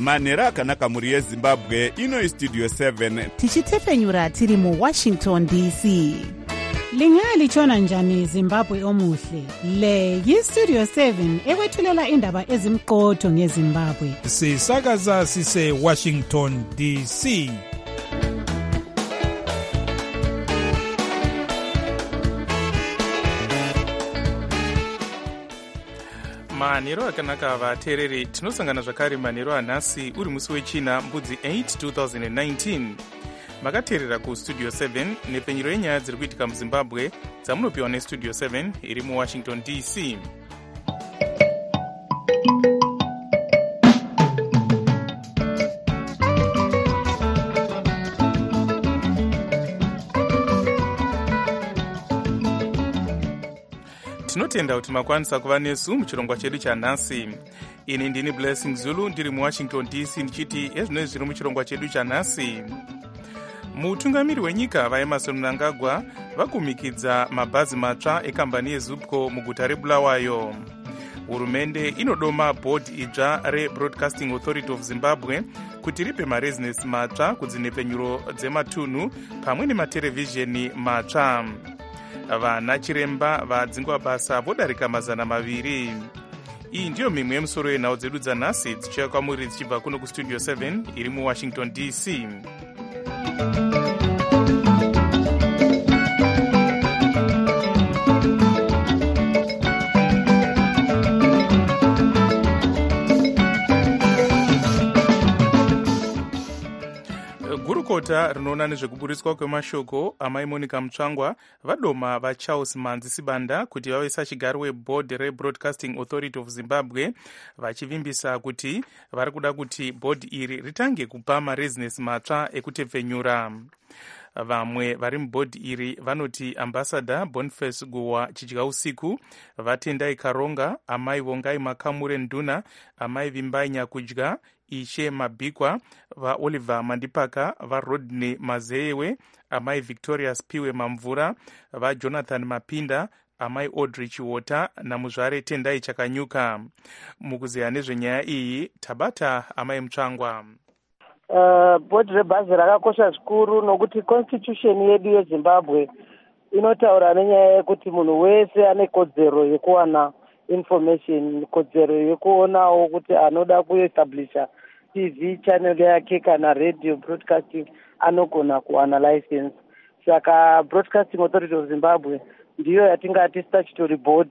manhero akanaka mhuri yezimbabwe. Ino Studio 7 tichitefenyura tiri muWashington DC. Lingalitshona njani Zimbabwe omuhle? Le yiStudio 7 ekwethulela indaba ezimqotho ngeZimbabwe. Sisakaza sise Washington DC. manhero akanaka vateereri, tinosangana zvakare manhero anhasi uri musi wechina mbudzi 8 2019. makateerera kustudio 7 nepenyero yenyaya dziri kuitika muzimbabwe dzamunopiwa nestudio 7 iri muwashington DC. tinotenda kuti makwanisa kuva nesu muchirongwa chedu chanhasi. ini ndini Blessing Zulu ndiri muwashington DC ndichiti ezvinoi zviri muchirongwa chedu chanhasi. mutungamiri wenyika vaEmmerson Mnangagwa vakumikidza mabhazi matsva ekambani yeZupco muguta reBulawayo. hurumende inodoma bhodhi idzva reBroadcasting Authority of Zimbabwe kuti ripe marezinesi matsva kudzinhepenyuro dzematunhu pamwe nematerevhizheni matsva. vana chiremba vadzingwa basa vodarika 200. iyi ndiyo mimwe yemusoro yenhau dzedu dzanhasi dzichiuya kwamuri dzichibva kuno kustudio 7 iri muwashington DC. gurukota rinoona nezvekuburiswa kwemashoko amai Monica Mutsvangwa vadoma vaCharles Manzi Sibanda kuti vave sachigaro webhodhi reBroadcasting Authority of Zimbabwe, vachivimbisa kuti vari kuda kuti bhodhi iri ritange kupa marezinesi matsva ekutepfenyura. vamwe vari mubhodhi iri vanoti ambassador Boniface Guwa chidya usiku, vatendai Karonga, amai Vongai Makamure Nduna, amai Vimbai Nyakudya, Ishe Mabikwa, vaOliver Mandipaka, vaRodney Mazeewe, amai Victoria Spiwe Mamvura, vaJonathan Mapinda, amai Audrey Chiwota namuzvare Tendai Chakanyuka. mukuzeya nezvenyaya iyi tabata amai Mutsvangwa. bhodhi rebhazi rakakosha zvikuru nokuti constitution yedu yeZimbabwe inotaura nenyaya yekuti munhu wese ane kodzero yekuwana information, kodzero yekuonawo kuti anoda kuestablisha TV channel yake kana radio broadcasting anogona kuwana license. saka Broadcasting Authority of Zimbabwe ndiyo yatingati statutory board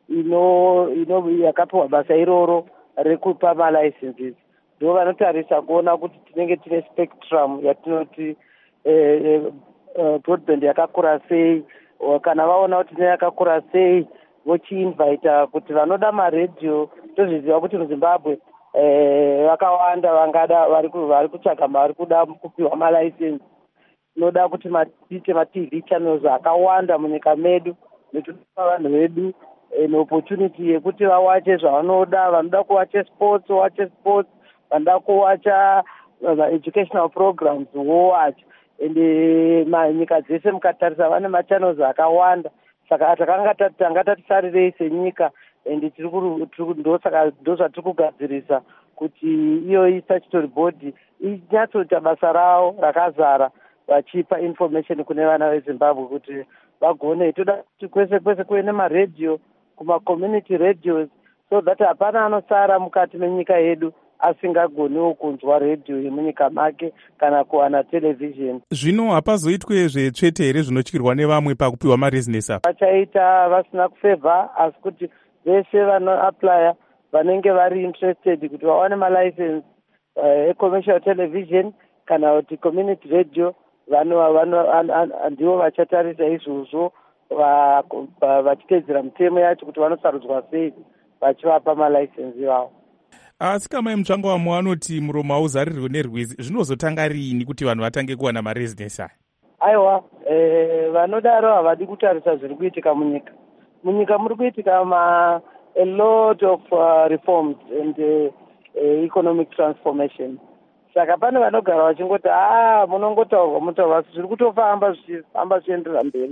yakapiwa basa iroro rekupa malicenses. ndo vanotarisa kuona kuti tinenge tine spectrum yatinoti broadband yakakura sei, kana vaona kuti tine yakakura sei vochiinvita kuti vanoda maredhiyo. tozviziva kuti muZimbabwe vakawanda vangada vari kutsvaga vari kuda kupiwa malicense. tinoda kuti tiite maTV channels akawanda munyika medu netopa vanhu vedu opportunity yekuti vawache zvavanoda. vanoda kuwache sports wache sports, vanoda kuwacha educational programs wowacha. ende nyika dzese mukatarisa vane machannels akawanda. saka tanga tatisarirei senyika, ende ndo zvatiri kugadzirisa kuti iyo statutory board inyatsoita basa ravo rakazara vachipa information kune vana veZimbabwe kuti vagone. toda kuti kwese kwese kuve nemaredhiyo, kuma-community radios, so that hapana anosara mukati menyika yedu asingagoniwo kunzwa redhiyo yemunyika make kana kuwana televhizheni. zvino hapazoitwe zvetsvete here zvinotyirwa nevamwe pakupiwa marezinesi apa? vachaita vasina kufevha, asi kuti vese vanoaplya vanenge vari interested kuti vawane malicense ecommercial television kana kuti community radio, ndivo vachatarisa izvozvo vachiteedzera mitemo yacho kuti vanosarudzwa sei vachivapa malicense vavo. asi kamai Mutsvangwa anoti muromo hauzarirwe nerwizi, zvinozotanga rini kuti vanhu vatange kuwana marezinesi aya? aiwa, vanodaro havadi kutarisa zviri kuitika munyika. munyika muri kuitika a lot of reforms and economic transformation. saka pane vanogara vachingoti munongotaurwa zviri kutofamba zvichienderera mberi.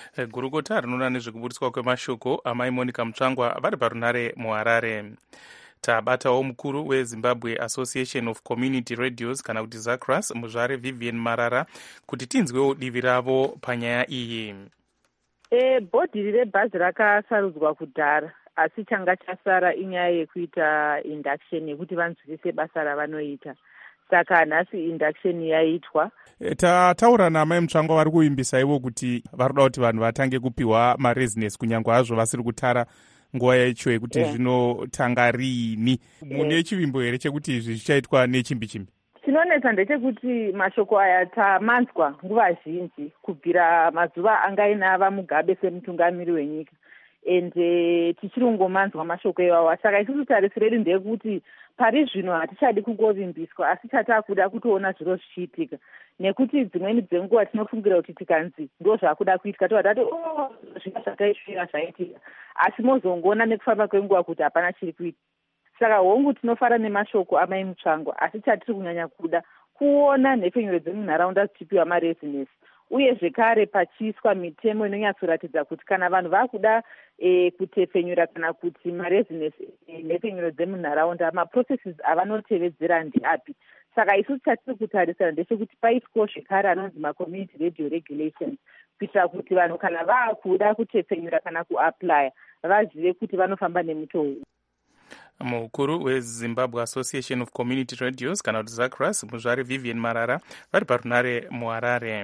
gurukota rinoona nezvekuburiswa kwemashoko amai Monica Mutsvangwa vari parunare muHarare. Tabatawo mukuru weZimbabwe Association of Community Radios kana kuti ZACRAS muzvare Vivian Marara kuti tinzwewo divi ravo panyaya iyi. Bhodhi rebhazi rakasarudzwa kudhara, asi changa chasara inyaya yekuita induction yekuti vanzwisise basa ravanoita. Saka nhasi induction yaitwa. Tataura namai Mutsvangwa vari kuimbisa ivo kuti varikuda kuti vanhu vatange kupiwa marezinesi kunyange hazvo vasiri kutara nguva yacho yekuti zvinotanga riini. Mune chivimbo here chekuti izvi zvichaitwa nechimbi? Chinonetsa ndechekuti mashoko aya tamanzwa nguva zhinji kubvira mazuva angainava Mugabe semutungamiri wenyika, ende tichirongomanzwa mashoko iwawa. Saka isusu tarisiro redu ndeyekuti pari zvino hatichadi kungovimbiswa, asi tatakuda kutoona zviro zvichiitika, nekuti dzimweni dzenguva tinofungira kuti tikanzi ndo zvakuda kuitika toti zvinhu zvakaisvira zvaitika, asi mozongoona nekufamba kwenguva kuti hapana chiri kuitika. Saka hongu tinofara nemashoko amai Mutsvangwa, asi chatiri kunyanya kuda kuona nhefenyuro dzemunharaunda dzichipiwa marezinesi, uye zvekare pachiiswa mitemo inonyatsoratidza kuti kana vanhu vakuda kutefenyura kana kuti marezinesi nhefenyuro dzemunharaunda, maprocesses avanotevedzera ndeapi. Saka isusu chatiri kutarisira ndechekuti paiswawo zvekare anonzi macommunity radio regulations, kuitira kuti vanhu kana vakuda kutefenyura kana kuaplya vazive kuti vanofamba nemutoo. Mukuru weZimbabwe Association of Community Radios kana kuti ZACRAS muzvare Vivian Marara vari parunare muHarare.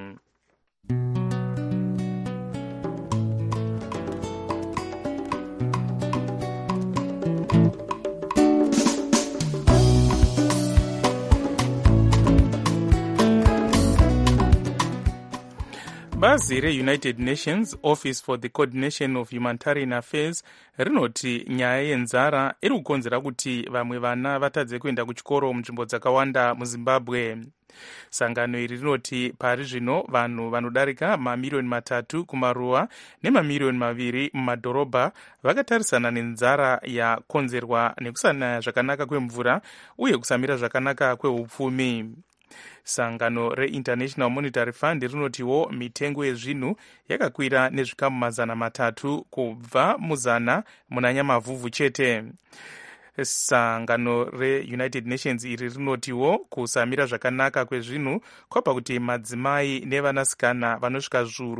Bazi reUnited Nations Office for the Coordination of Humanitarian Affairs rinoti nyaya yenzara iri kukonzera kuti vamwe vana vatadze kuenda kuchikoro munzvimbo dzakawanda muZimbabwe. Sangano iri rinoti pari zvino vanhu vanodarika mamiliyoni 3 kumaruwa nemamiliyoni 2 mumadhorobha vakatarisana nenzara yakonzerwa nekusanaya zvakanaka kwemvura uye kusamira zvakanaka kweupfumi. Sangano reInternational Monetary Fund rinotiwo mitengo yezvinhu yakakwira nezvikamu 300 kubva muzana munanyamavhuvhu chete. Sangano reUnited Nations iri rinotiwo kusamira zvakanaka kwezvinhu kwapa kuti madzimai nevanasikana vanosvika zviuru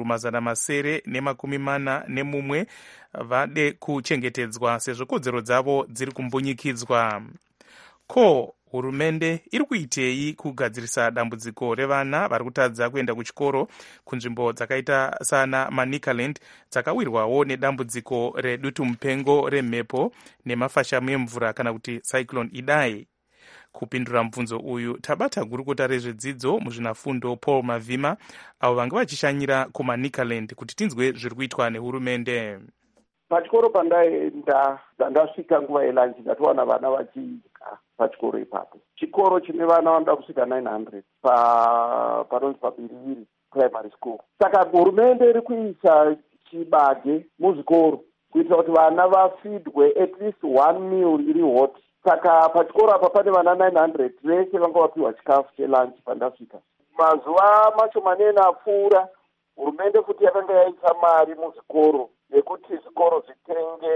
941 vade kuchengetedzwa sezvo kodzero dzavo dziri kumbunyikidzwa. Hurumende iri kuitei kugadzirisa dambudziko revana vari kutadza kuenda kuchikoro kunzvimbo dzakaita sana Manicaland dzakawirwawo nedambudziko redutu mupengo remhepo nemafashamu emvura kana kuti Cyclone Idai. Kupindura mubvunzo uyu tabata gurukota rezvedzidzo muzvinafundo Paul Mavhima avo vanga vachishanyira kuManicaland kuti tinzwe zviri kuitwa nehurumende. Pachikoro pandaenda ndasvika nguva yelanchi ndatowana vana vachidya pachikoro ipapo. Chikoro chine vana vanoda kusvika 900 panonzi paBiriviri primary school. Saka hurumende iri kuisa chibage muzvikoro kuitira kuti vana vafidwe at least 1 meal iri hot. Saka pachikoro apa pane vana 900 vese vanga vapiwa chikafu chelanchi pandasvika. Mazuva macho manene apfuura hurumende futi yakanga yaisa mari muzvikoro yekuti zvikoro zvitenge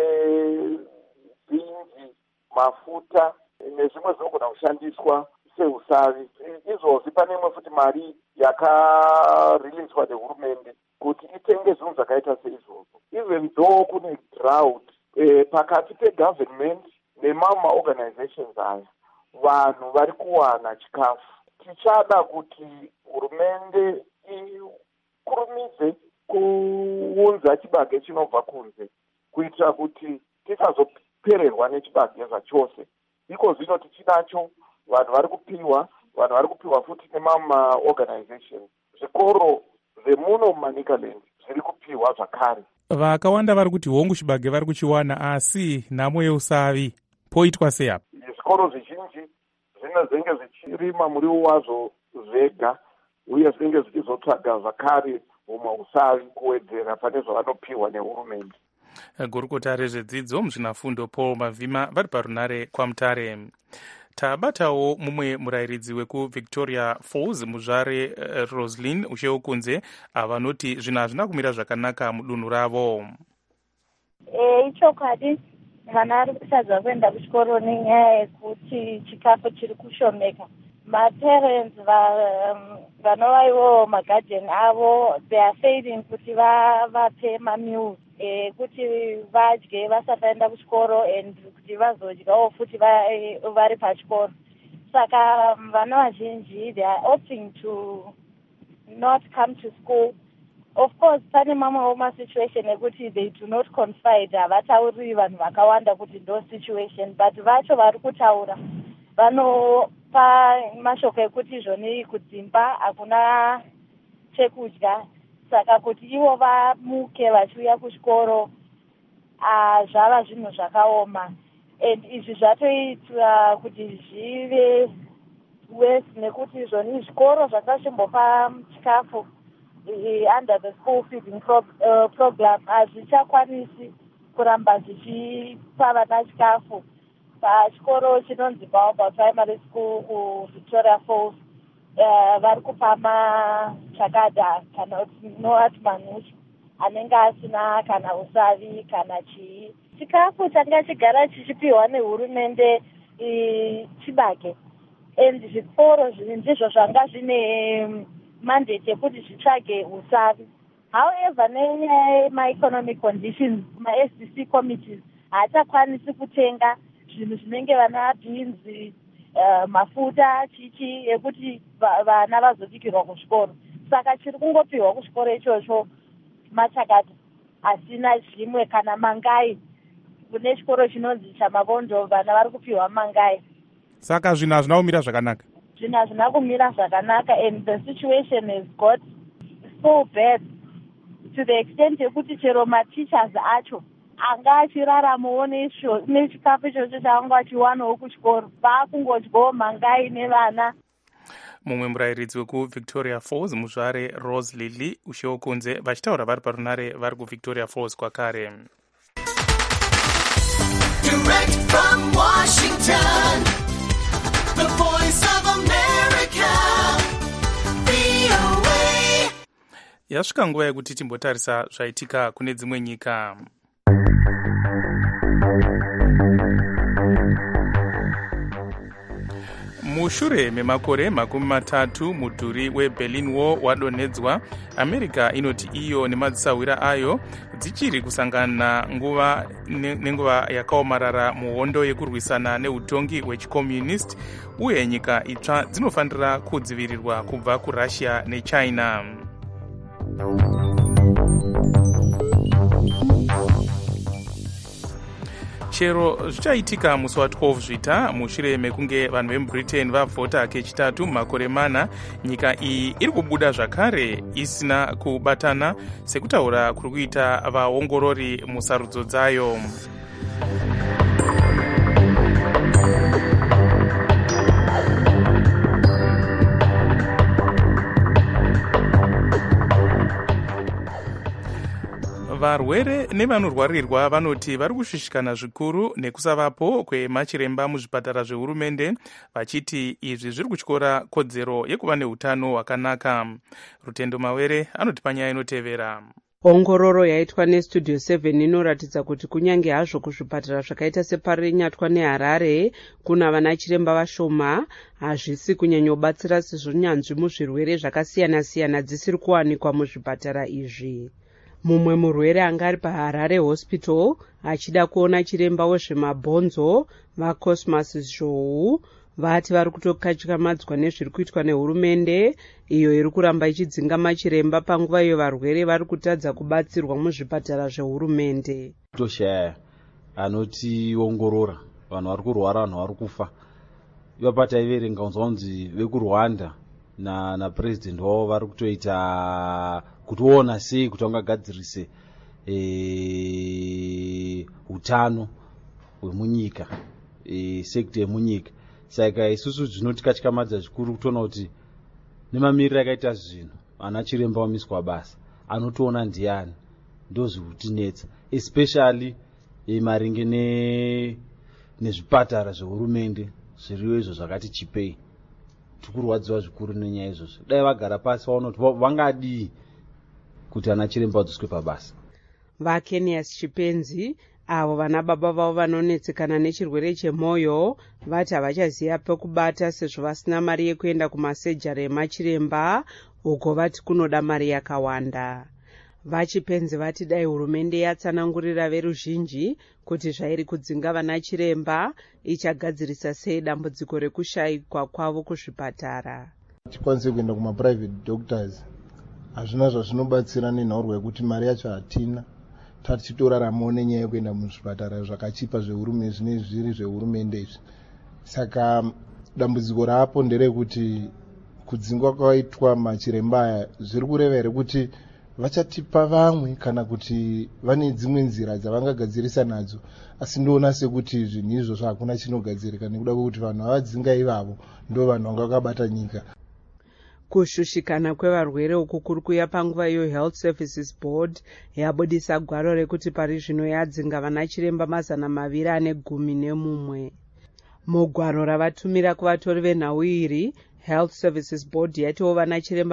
bhinzi, mafuta nezvimwe zvinogona kushandiswa seusavi. Izvozvi pane imwe futi mari yakariliswa nehurumende kuti itenge zvinhu zvakaita seizvozvo. Even though kune drought pakati pegovernment nemama organizations aya vanhu vari kuwana chikafu. Tichada kuti hurumende ikurumidze kuunza chibage chinobva kunze kuitira kuti tisazopererwa nechibage zvachose. Iko zvino tichinacho vanhu vari kupiwa futi nemama organization. Zvikoro zvemuno muManicaland zviri kupiwa zvakare. Vakawanda vari kuti hongu chibage vari kuchiwana asi nhamo yeusavi poitwa sei apa? Zvikoro zvizhinji zvinenge zvichirima muriwo wazvo zvega uye zvinenge zvichizotsvaga zvakare umausavi kuwedzera pane zvavanopiwa nehurumende. Gurukota rezvedzidzo muzvinafundo Paul Mavhima vari parunare kwaMutare. Tabatawo mumwe murayiridzi wekuVictoria Falls muzvare Roslyn Usheokunze avanoti zvinhu hazvina kumira zvakanaka mudunhu ravo. Ichokwadi vana vari kutadza kuenda kuchikoro nenyaya yekuti chikafu chiri kushomeka. Maparents vanova ivo magarden avo, they are failing kuti vape mameals kuti vadye vasati vaenda kuchikoro and kuti vazodyawo futi vari pachikoro. Saka vana vazhinji they are opting to not come to school. Of course, pane mamwewo masituation ekuti they do not confide, havatauriri vanhu vakawanda kuti ndo situation, but vacho vari kutaura vanopa mashoko ekuti izvoni kudzimba hakuna chekudya, saka kuti ivo vamuke vachiuya kuchikoro zvava zvinhu zvakaoma. And izvi zvatoitwa kuti zvive worse nekuti izvoni zvikoro zvakachimbopa chikafu under the school feeding program hazvichakwanisi kuramba zvichipa vana chikafu. Pachikoro chinonzi Baobab Primary School kuVictoria Falls vari kupa machakada kana kuti manhushi anenge asina kana usavi kana chii. Chikafu changa chigara chichipiwa nehurumende chibage, and zvikoro ndizvo zvanga zvine mandate yekuti zvitsvage usavi. However, nenyaya yema-economic conditions, ma-SDC committees haachakwanisi kutenga zvinhu zvinenge vana beans, mafuta chichi ekuti vana vazobikirwa kuzvikoro. Saka chiri kungopiwa kuzvikoro ichocho machakata asina zvimwe kana mangai. Kune chikoro chinonzi chaMabondo vana vari kupiwa mangai. Saka zvinhu hazvina kumira zvakanaka. Zvinhu hazvina kumira zvakanaka, and the situation has got so bad to the extent yekuti chero mateachers acho anga achiraramawo nechikafu ichocho chaanga achiwanawo kuchikoro, vaakungodyawo mangai nevana. Mumwe murayiridzi wekuVictoria Falls muzvare Rose Lily Usheokunze vachitaura vari parunare vari kuVictoria Falls kwakare. Direct from Washington, the voice of America, VOA. Yasvika nguva yekuti timbotarisa zvaitika kune dzimwe nyika. Mushure memakore 30 mudhuri weBerlin Wall wadonhedzwa, America inoti iyo nemadzisawira ayo dzichiri kusangana nenguva yakaomarara muhondo yekurwisana neutongi hwechikommunist, uye nyika itsva dzinofanira kudzivirirwa kubva kuRussia neChina. Chero zvichaitika musi wa12 zvita mushure mekunge vanhu vemuBritain vavhota kechitatu makore mana, nyika iyi iri kubuda zvakare isina kubatana sekutaura kuri kuita vaongorori musarudzo dzayo. Varwere nevanorwarirwa vanoti vari kushushikana zvikuru nekusavapo kwemachiremba muzvipatara zvehurumende, vachiti izvi zviri kutyora kodzero yekuva neutano hwakanaka. Rutendo Mawere anoti panyaya inotevera. Ongororo yaitwa neStudio 7 inoratidza kuti kunyange hazvo kuzvipatara zvakaita seParire, Nyatwa neHarare kuna vana chiremba vashoma, hazvisi kunyanyobatsira sezvo nyanzvi muzvirwere zvakasiyana-siyana dzisiri kuwanikwa muzvipatara izvi. Mumwe murwere anga ari paHarare Hospital achida kuona chiremba wezvemabhonzo vaCosmas Zhou vati vari kutokatyamadzwa nezviri kuitwa nehurumende iyo iri kuramba ichidzinga machiremba panguva iyo varwere vari kutadza kubatsirwa muzvipatara zvehurumende. Toshaya anotiongorora vanhu vari kurwara, vanhu vari kufa. Ipapo taiverenga unzwanzi vekuRwanda napresident wavo vari kutoita kutiona sei kuti vangagadzirise utano hwemunyika, sekta yemunyika. Saka isusu zvinotikatyamadza zvikuru kutoona kuti nemamiriro akaita zvinhu ana chiremba wamiswa basa anotoona ndiani, ndozviri kutinetsa, especially maringe nezvipatara zvehurumende zviriyo izvo zvakati chipei. Tikurwadziwa zvikuru nenyaya izvozvo. Dai vagara pasi vaona kuti vangadii kuti ana chiremba vadzoswe pabasa. VaKenias Chipenzi avo vana baba vavo vanonetsekana nechirwere chemwoyo vati havachaziva pekubata sezvo vasina mari yekuenda kumasejari emachiremba uko vati kunoda mari yakawanda. Vachipenzi vati dai hurumende yatsanangurira veruzhinji kuti zvairi kudzinga vana chiremba ichagadzirisa sei dambudziko rekushayikwa kwavo kuzvipatara. Tikwanise kuenda kuma-private doctors hazvina zvazvinobatsira nenhorwa yekuti mari yacho hatina. Tichitoraramawo nenyaya yekuenda muzvipatara zvakachipa zvehurumende zvinenge zviri zvehurumende izvi. Saka dambudziko rapo nderekuti kudzingwa kwaitwa machiremba aya zviri kureva here kuti vachatipa vamwe kana kuti vane dzimwe nzira dzavangagadzirisa nadzo, asi ndoona sekuti zvinhu izvozvo hakuna chinogadzirika nekuda kwekuti vanhu avadzinga ivavo ndo vanhu vanga vakabata nyika. Kushushikana kwevarwere uku kuri kuuya panguva iyo Health Services Board yabudisa gwaro rekuti pari zvino yadzinga vana chiremba 211. Mugwaro ravatumira kuvatori venhau iri, Health Services Board yatiwo vana chiremba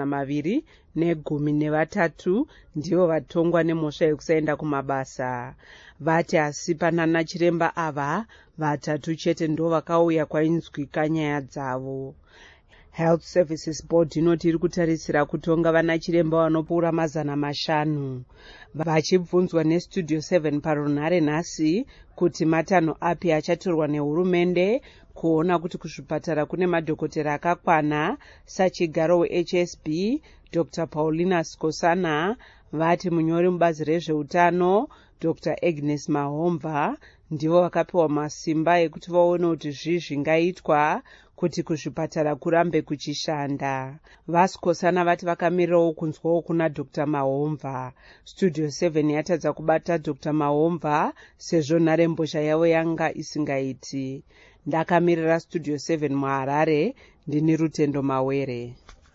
213 ndivo vatongwa nemhosva yekusaenda kumabasa. Vati asi panana chiremba ava 3 chete ndo vakauya kwainzwika nyaya dzavo. Health Services Board inoti iri kutarisira kutonga vana chiremba vanopfuura 500. Vachibvunzwa neStudio 7 parunhare nhasi kuti matanho api achatorwa nehurumende kuona kuti kuzvipatara kune madhokotera akakwana, sachigaro weHSB Dr. Paulina Skosana, vati munyori mubazi rezveutano Dr. Agnes Mahomva ndivo vakapiwa masimba ekuti vaone kuti zvingaitwa kuti kuzvipatara kurambe kuchishanda. Vaskosana vati vakamirirawo kunzwawo kuna Dr. Mahomva. Studio 7 yatadza kubata Dr. Mahomva sezvo nharembozha yavo yanga isingaiti. Ndakamirira Studio 7 muHarare, ndini Rutendo Mawere.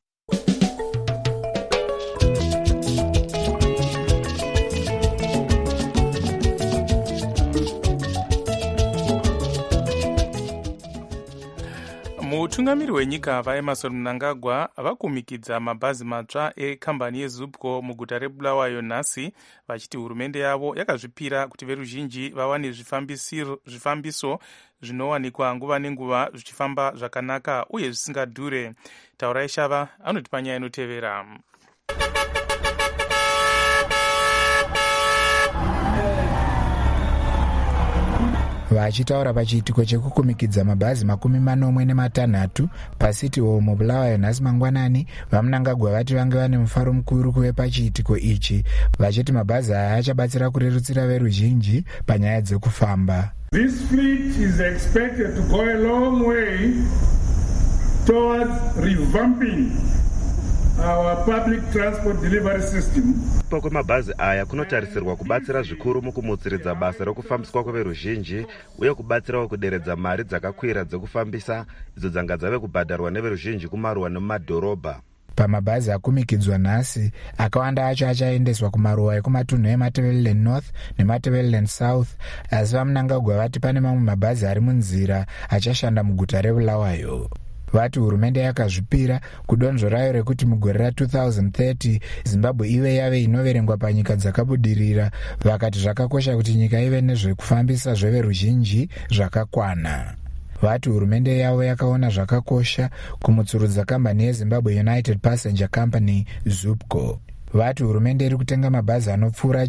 Mutungamiri wenyika vaEmmerson Mnangagwa vakumikidza mabhazi matsva ekambani yeZupco muguta reBulawayo nhasi, vachiti hurumende yavo yakazvipira kuti veruzhinji vawane zvifambiso zvinowanikwa nguva nenguva zvichifamba zvakanaka uye zvisingadhure. Taurai Shava anotipa nyaya inotevera. Vachitaura pachiitiko chekukumikidza mabhazi 46 paCity Hall muBulawayo nhasi mangwanani, vaMnangagwa vati vange vane mufaro mukuru kuve pachiitiko ichi, vachiti mabhazi aya achabatsira kurerutsira veruzhinji panyaya dzekufamba. This fleet is expected to go a long way towards revamping our public transport delivery system. Kwemabhazi aya kunotarisirwa kubatsira zvikuru mukumutsiridza basa rekufambiswa kweveruzhinji uye kubatsirawo kuderedza mari dzakakwira dzekufambisa idzo dzanga dzave kubhadharwa neveruzhinji kumaruwa nemumadhorobha. Pamabhazi akumikidzwa nhasi, akawanda acho achaendeswa kumaruwa ekumatunhu eMatabeleland North neMatabeleland South, asi vaMnangagwa vati pane mamwe mabhazi ari munzira achashanda muguta reBulawayo. Vati hurumende yakazvipira kudonzvo rayo rekuti mugore ra2030 Zimbabwe ive yave inoverengwa panyika dzakabudirira. Vakati zvakakosha kuti nyika ive nezvekufambisa zveveruzhinji zvakakwana. Vati hurumende yavo yakaona zvakakosha kumutsurudza kambani yeZimbabwe United Passenger Company Zupco. Vati hurumende iri kutenga mabhazi anopfuura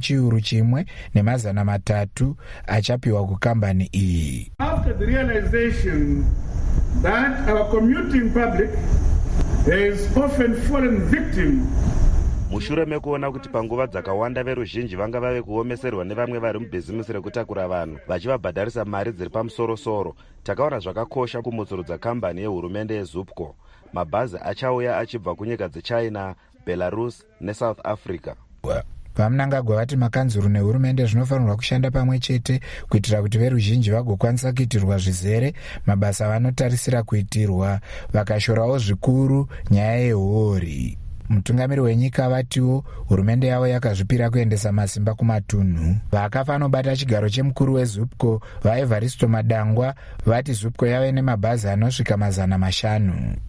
1,300 achapiwa kukambani iyi. After the realization that our commuting public has often fallen victim. Mushure mekuona kuti panguva dzakawanda veruzhinji vanga vave kuomeserwa nevamwe vari mubhizimisi rekutakura vanhu vachivabhadharisa mari dziri pamusoro-soro, takaona zvakakosha kumutsurudza kambani yehurumende yeZupco. Mabhazi achauya achibva kunyika dzeChina, Belarus neSouth Africa. VaMnangagwa vati makanzuru nehurumende zvinofanirwa kushanda pamwe chete kuitira kuti veruzhinji vagokwanisa kuitirwa zvizere mabasa vanotarisira kuitirwa, vakashorawo zvikuru nyaya yehori. Mutungamiri wenyika vatiwo hurumende yavo yakazvipira kuendesa masimba kumatunhu. Vakafa vanobata chigaro chemukuru weZupco vaEvaristo Madangwa vati Zupco yave nemabhazi anosvika 500.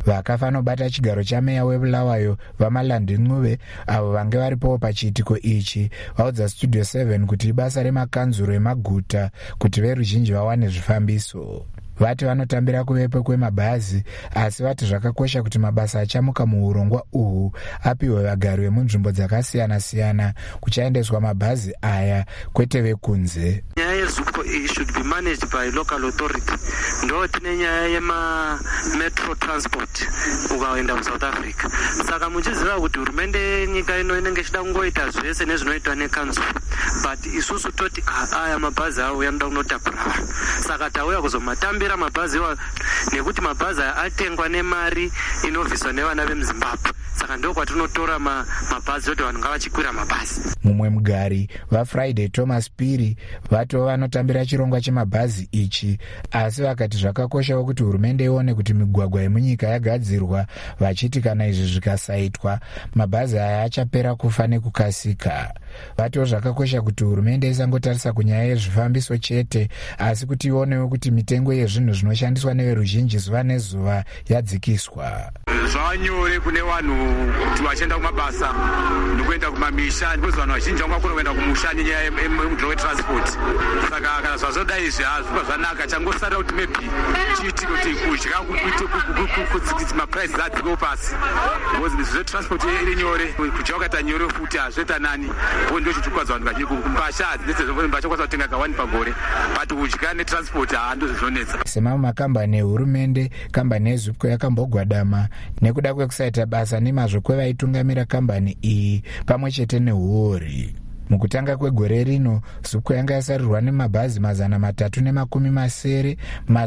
vakafa nobata chigaro chameya webulawayo vamalandi ncuve avo vange varipowo pachiitiko ichi vaudza studio 7 kuti ibasa remakanzuro emaguta kuti veruzhinji vawane zvifambiso. Vati vanotambira kuvepo kwemabhazi, asi vati zvakakosha kuti mabasa achamuka muurongwa uhu apiwe vagari vemunzvimbo dzakasiyana-siyana kuchaendeswa mabhazi aya kwete vekunze. Nyaya yeZUPCO should be managed by local authority. Ndo tine nyaya yema-metro transport ukaenda kuSouth Africa. Saka muchiziva kuti hurumende nyika ino inenge ichida kungoita zvese nezvinoitwa nekanzuro. But isusu toti aya mabhazi awo yanoda kunotakura vanhu. Saka tauya kuzomatambira mabhazi nekuti mabhazi atengwa nemari inobviswa nevana vemuZimbabwe. Saka ndiko kwatinotora mabhazi kuti vanhu ngavachikwira mabhazi. Mumwe mugari vaFriday Thomas Piri vatiwo vanotambira chirongwa chemabhazi ichi, asi vakati zvakakoshawo kuti hurumende ione kuti migwagwa yemunyika yagadzirwa, vachiti kana izvi zvikasaitwa mabhazi aya achapera kufa nekukasika. Vatiwo zvakakosha kuti hurumende isangotarisa kunyaya yezvifambiso chete, asi kuti ionewo kuti mitengo yezvinhu zvinoshandiswa neveruzhinji zuva nezuva yadzikiswa. Zvanyore kune vanhu kuti vachienda kumabasa nekuenda kumamisha, because vanhu vazhinji vangakona kuenda kumusha nenyaya yemudhiro wetransport. Saka kana zvazodai izvi hazviba zvanaka, changosarira kuti maybe chiitike kuti kudya kudzikisa mapuraizi adzikewo pasi, because zvetransport iri nyore, kudya ukaita nyore futi hazvoita nani, uko ndio chitukwadza vanhu vazhinji. Mbasha mbasha kwasa kutenga ka 1 pagore, but kudya netransport handozvizvonetsa. Semamwe makambani ehurumende, kambani yeZUPCO yakambogwadama nekuda kwekusaita basa nemazvo kwevaitungamira kambani iyi pamwe chete nehuori. Mukutanga kwegore rino, ZUPCO yanga yasarirwa nemabhazi 370,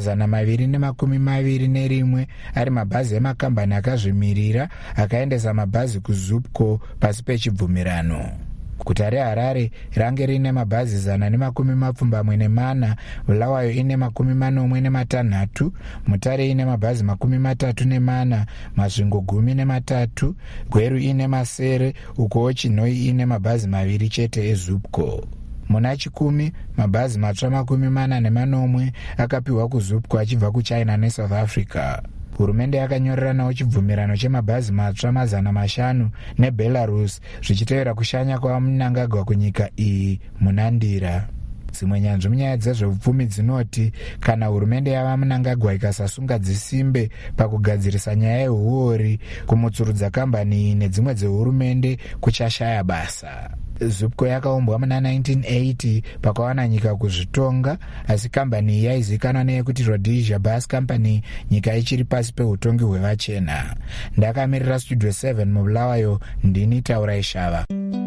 221 ari mabhazi emakambani akazvimirira akaendesa mabhazi kuZUPCO pasi pechibvumirano. Guta reHarare range rine mabhazi 124, Bulawayo ine 46, Mutare ine mabhazi 34, Masvingo 13, Gweru ine 9, ukowo Chinhoi ine mabhazi 2 chete eZUPCO. Muna chikumi, mabhazi matsva 40 akapiwa kuZUPCO achibva kuChina neSouth Africa. Hurumende yakanyoreranawo chibvumirano chemabhazi matsva 500 neBelarus, zvichitevera kushanya kwamunangagwa kunyika iyi munandira. Dzimwe nyanzvi munyaya dzezveupfumi dzinoti kana hurumende yava munangagwa ikasasunga dzisimbe pakugadzirisa nyaya yehuori, kumutsurudza kambani iyi nedzimwe dzehurumende kuchashaya basa. ZUPCO yakaumbwa muna 1980 pakawana nyika kuzvitonga, asi kambani iyi yaizikanwa neyekuti Rhodesia Bus Company, nyika ichiri pasi peutongi hwevachena. Ndakamirira Studio 7 muBulawayo, ndini Taurai Shava.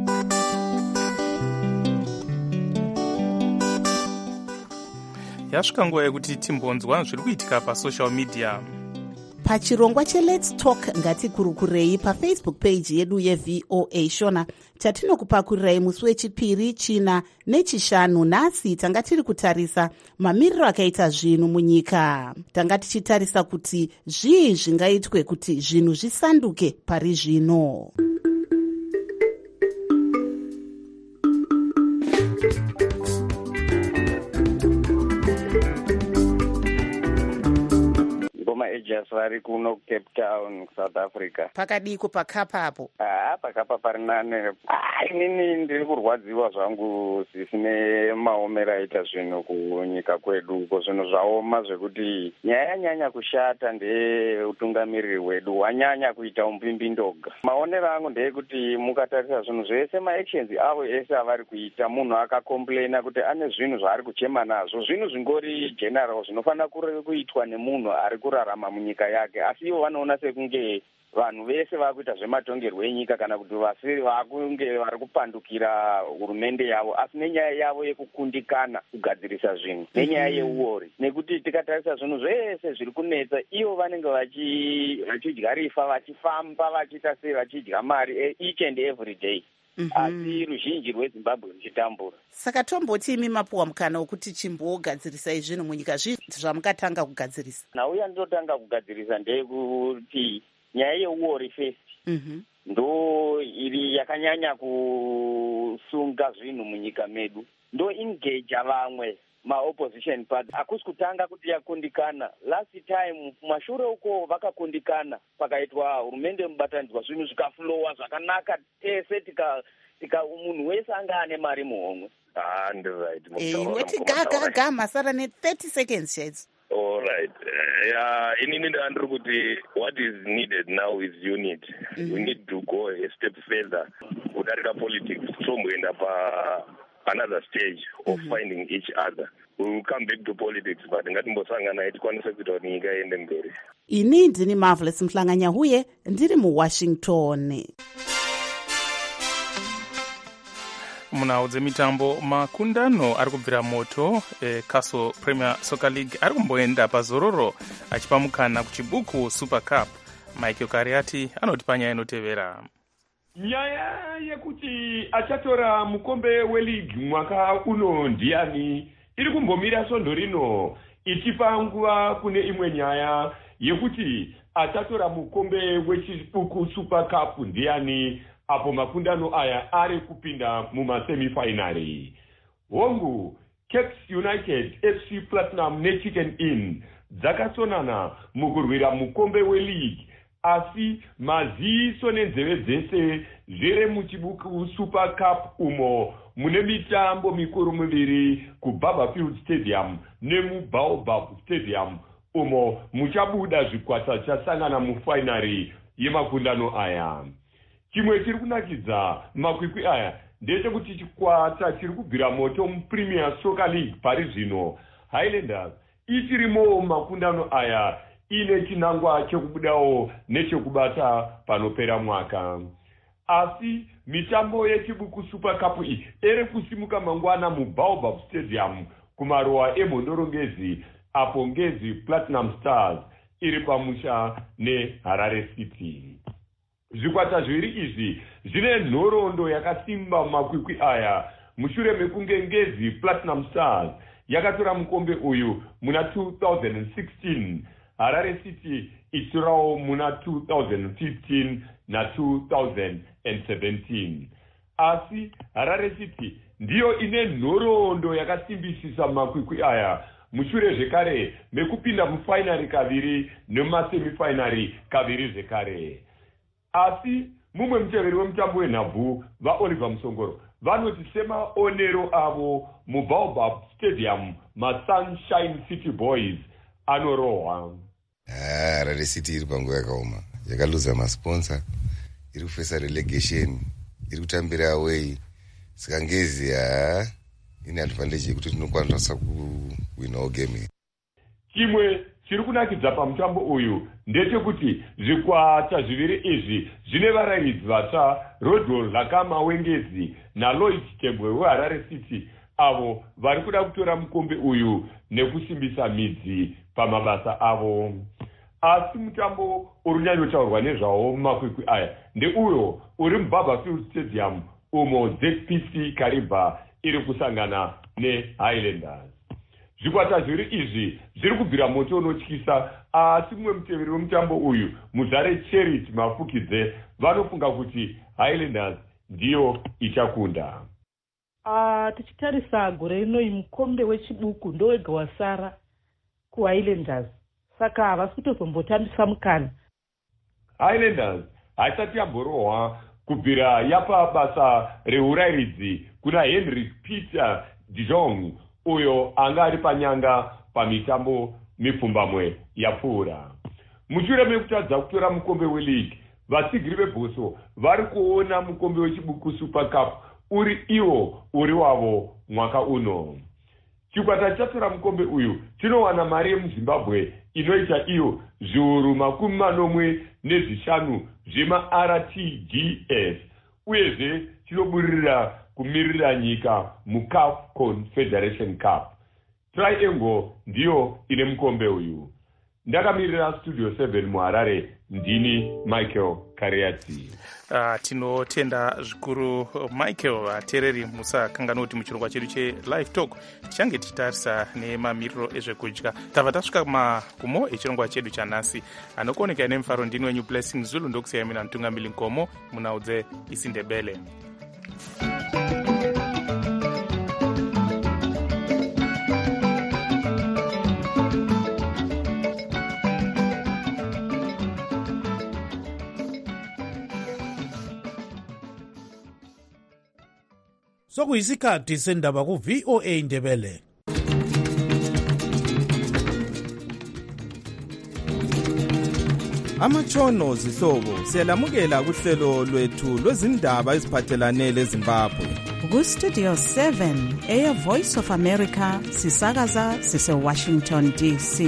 Yasvika nguva yekuti timbonzwa zviri kuitika pasocial media. Pachirongwa cheLet's Talk ngatikurukurei paFacebook page yedu yeVOA Shona, chatinokupakurai musi wechipiri, china nechishanu. Nhasi tanga tiri kutarisa mamiriro akaita zvinhu munyika. Tanga tichitarisa kuti zvii zvingaitwe kuti zvinhu zvisanduke pari zvino. vari kuno Cape Town, South Africa. Pakadiko pakapapo? Pakapa parinane. Inini ndiri kurwadziwa zvangu zvisine maomero aita zvinhu kunyika kwedu. Zvinhu zvaoma zvekuti nyaya yanyanya kushata ndeutungamiriri hwedu, wanyanya kuita umbimbi ndoga. Maonero angu ndeyekuti mukatarisa zvinhu zvese maactions avo ese avari kuita, munhu akakomplaina kuti ane zvinhu zvaari kuchema nazvo, zvinhu zvingori general zvinofanira kuitwa nemunhu ari kurarama munyika yake, asi ivo vanoona sekunge vanhu vese vakuita zvematongerwo enyika kana kuti vasiri vakunge vari kupandukira hurumende yavo, asi nenyaya yavo yekukundikana kugadzirisa zvinhu, nenyaya yeuori. Nekuti tikatarisa zvinhu zvese zviri kunetsa, ivo vanenge vachidya rifa, vachifamba vachiita sei, vachidya mari each and every day. Asi ruzhinji rweZimbabwe ruchitambura. Saka tomboti imi mapuwa mukana wekuti chimbogadzirisai zvinhu munyika, zvii zvamukatanga kugadzirisa? Nauya ndotanga kugadzirisa ndeyekuti nyaya yeuori first ndo iri yakanyanya kusunga zvinhu munyika medu, ndo engage vamwe maopposition party hakusi kutanga kuti yakundikana. Last time kumashure uko vakakundikana, pakaitwa hurumende mubatanidzwa, zvinhu zvikaflowa zvakanaka tese tika munhu wese anga ane mari muhomwe. Ingoti gaga masara ne-30 seconds shades. All right. Inini ndandiri kuti what is needed now is unity. We need to go a step further kudarika politics. So muenda pa another stage of finding each other. We will come back to politics, but ngatimbosangana tikwanise kuita kuti nyika iende mberi. Ini ndini Marvelous Mhlanganyahuye ndiri muWashington. Munhau dzemitambo, makundano ari kubvira moto Castle Premier Soccer League ari kumboenda pazororo achipa mukana kuchibuku Super Cup. Michael Kariati anoti panyaya inotevera. Nyaya yekuti achatora mukombe weLeague mwaka uno ndiani iri kumbomira svondo rino, ichipa nguva kune imwe nyaya yekuti achatora mukombe wechibuku Super Cup ndiani apo makundano aya ari kupinda mumasemifinari. Hongu Caps United, FC Platinum neChicken Inn dzakasonana mukurwira mukombe weLeague, asi maziso nenzeve dzese zvere muchibuku Super Cup umo mune mitambo mikuru miviri kuBarberfield Stadium nemuBaobab Stadium umo muchabuda zvikwata chasangana mufinari yemakundano aya. Chimwe chiri kunakidza makwikwi aya ndechekuti chikwata chiri kubvira moto muPremier Soccer League pari zvino, Highlanders ichirimo makundano aya ine chinangwa chekubudawo nechekubata panopera mwaka. Asi mitambo yechibuku Super Cup iyi iri kusimuka mangwana muBaobab Stadium kumarowa emhondorongezi, apo Ngezi Platinum Stars iri pamusha neHarare City. Zvikwata zviri izvi zvine nhoroondo yakasimba makwikwi aya mushure mekunge Ngezi Platinum Stars yakatora mukombe uyu muna 2016, Harare City ichitorawo muna 2015 na 2017. Asi Harare City ndiyo ine nhoroondo yakasimbisisa makwikwi aya mushure zvekare mekupinda mufinari kaviri nemumasemifinari kaviri zvekare. Asi mumwe muteveri wemutambo wenhabvu vaOliver Musongoro vanoti semaonero avo muBaobab Stadium maSunshine City Boys anorohwa. Harare City iri panguva yakaoma, yakaluza masponsor, iri kufesa relegation, iri kutambira away. Saka Ngezi ine advantage yekuti tinokwanisa kuwinawo game. Chimwe chiri kunakidza pamutambo uyu ndechekuti zvikwata zviviri izvi zvine varairidzi vatsva, Rodwell Lakama weNgezi naLloyd Tembwe weHarare City, avo vari kuda kutora mukombe uyu nekusimbisa midzi pamabasa avo. Asi mutambo uri kunyanyotaurwa nezvawo mumakwikwi aya ndeuyo uri muBarberfield Stadium umo ZPC Kariba iri kusangana neHighlanders. Zvikwata zviri izvi zviri kubvira moto unotyisa, asi mumwe muteveri wemutambo uyu Muzare Charity Mafukidze vanofunga kuti Highlanders ndiyo ichakunda. Tichitarisa gore rino mukombe wechibuku ndowega wasara kuHighlanders, saka havasi kutozombotambisa mukana. Highlanders haisati yamborohwa kubvira yapa basa reurairidzi kuna Henry Peter de Jong, uyo anga ari panyanga pamitambo mipfumbamwe yapfuura. Mushure mekutadza kutora mukombe weLeague, vasigiri vebhoso vari kuona mukombe wechibuku Super Cup uri iwo uri wavo mwaka uno. Chikwata chatora mukombe uyu chinowana mari yemuZimbabwe inoita iyo zviuru 45 zvemaRTGS, uyezve chinoburirira kumirira nyika muCAF Confederation Cup. Triangle ndiyo ine mukombe uyu. Ndakamirira Studio 7 muHarare, ndini Michael Kariati. Tinotenda zvikuru Michael. Vateereri musakanganwa kuti muchirongwa chedu cheLive Talk tichange tichitarisa nemamiriro ezvekudya. Tabva tasvika kumagumo echirongwa chedu chanhasi. Anokuoneka nemufaro ndini wenyu Blessing Zulu, ndokusiyai mina Ntungamili Nkomo munhau dzeIsiNdebele. sokuyisikhathi sendaba ku-VOA Ndebele. Amatshono zihlobo siyalamukela kuhlelo lwethu lwezindaba eziphathelane leZimbabwe. Ku-Studio 7 Air Voice of America sisakaza sise-Washington DC.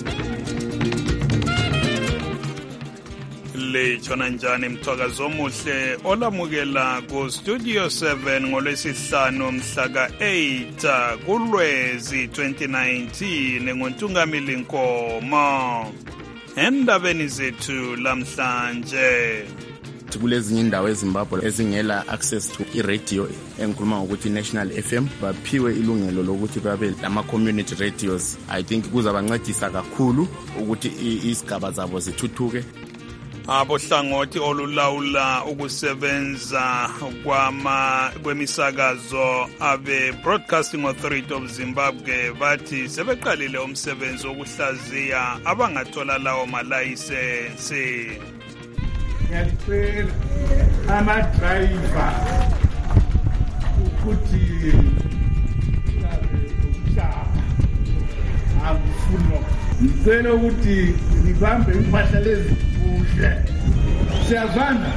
Litshona njani mthwakazo omuhle olamukela ku-Studio 7 ngolwesihlanu mhla ka-8 kuLwezi 2019 ngontungamili Nkomo. Endabeni zethu lamhlanje, kulezinye indawo eZimbabwe ezingela access to i-radio engikhuluma ngokuthi National FM baphiwe ilungelo lokuthi babe lama community radios. I think kuzabancedisa kakhulu ukuthi isigaba zabo zithuthuke. Abohlangothi olulawula ukusebenza kwemisakazo abe Broadcasting Authority of Zimbabwe bathi sebeqalile umsebenzi wokuhlaziya abangathola lawo malayisensi. Ngiyacela ama-driver ukuthi ukushaya akufuni. Ngicela ukuthi nibambe impahla lezi kuhle. Siyazana.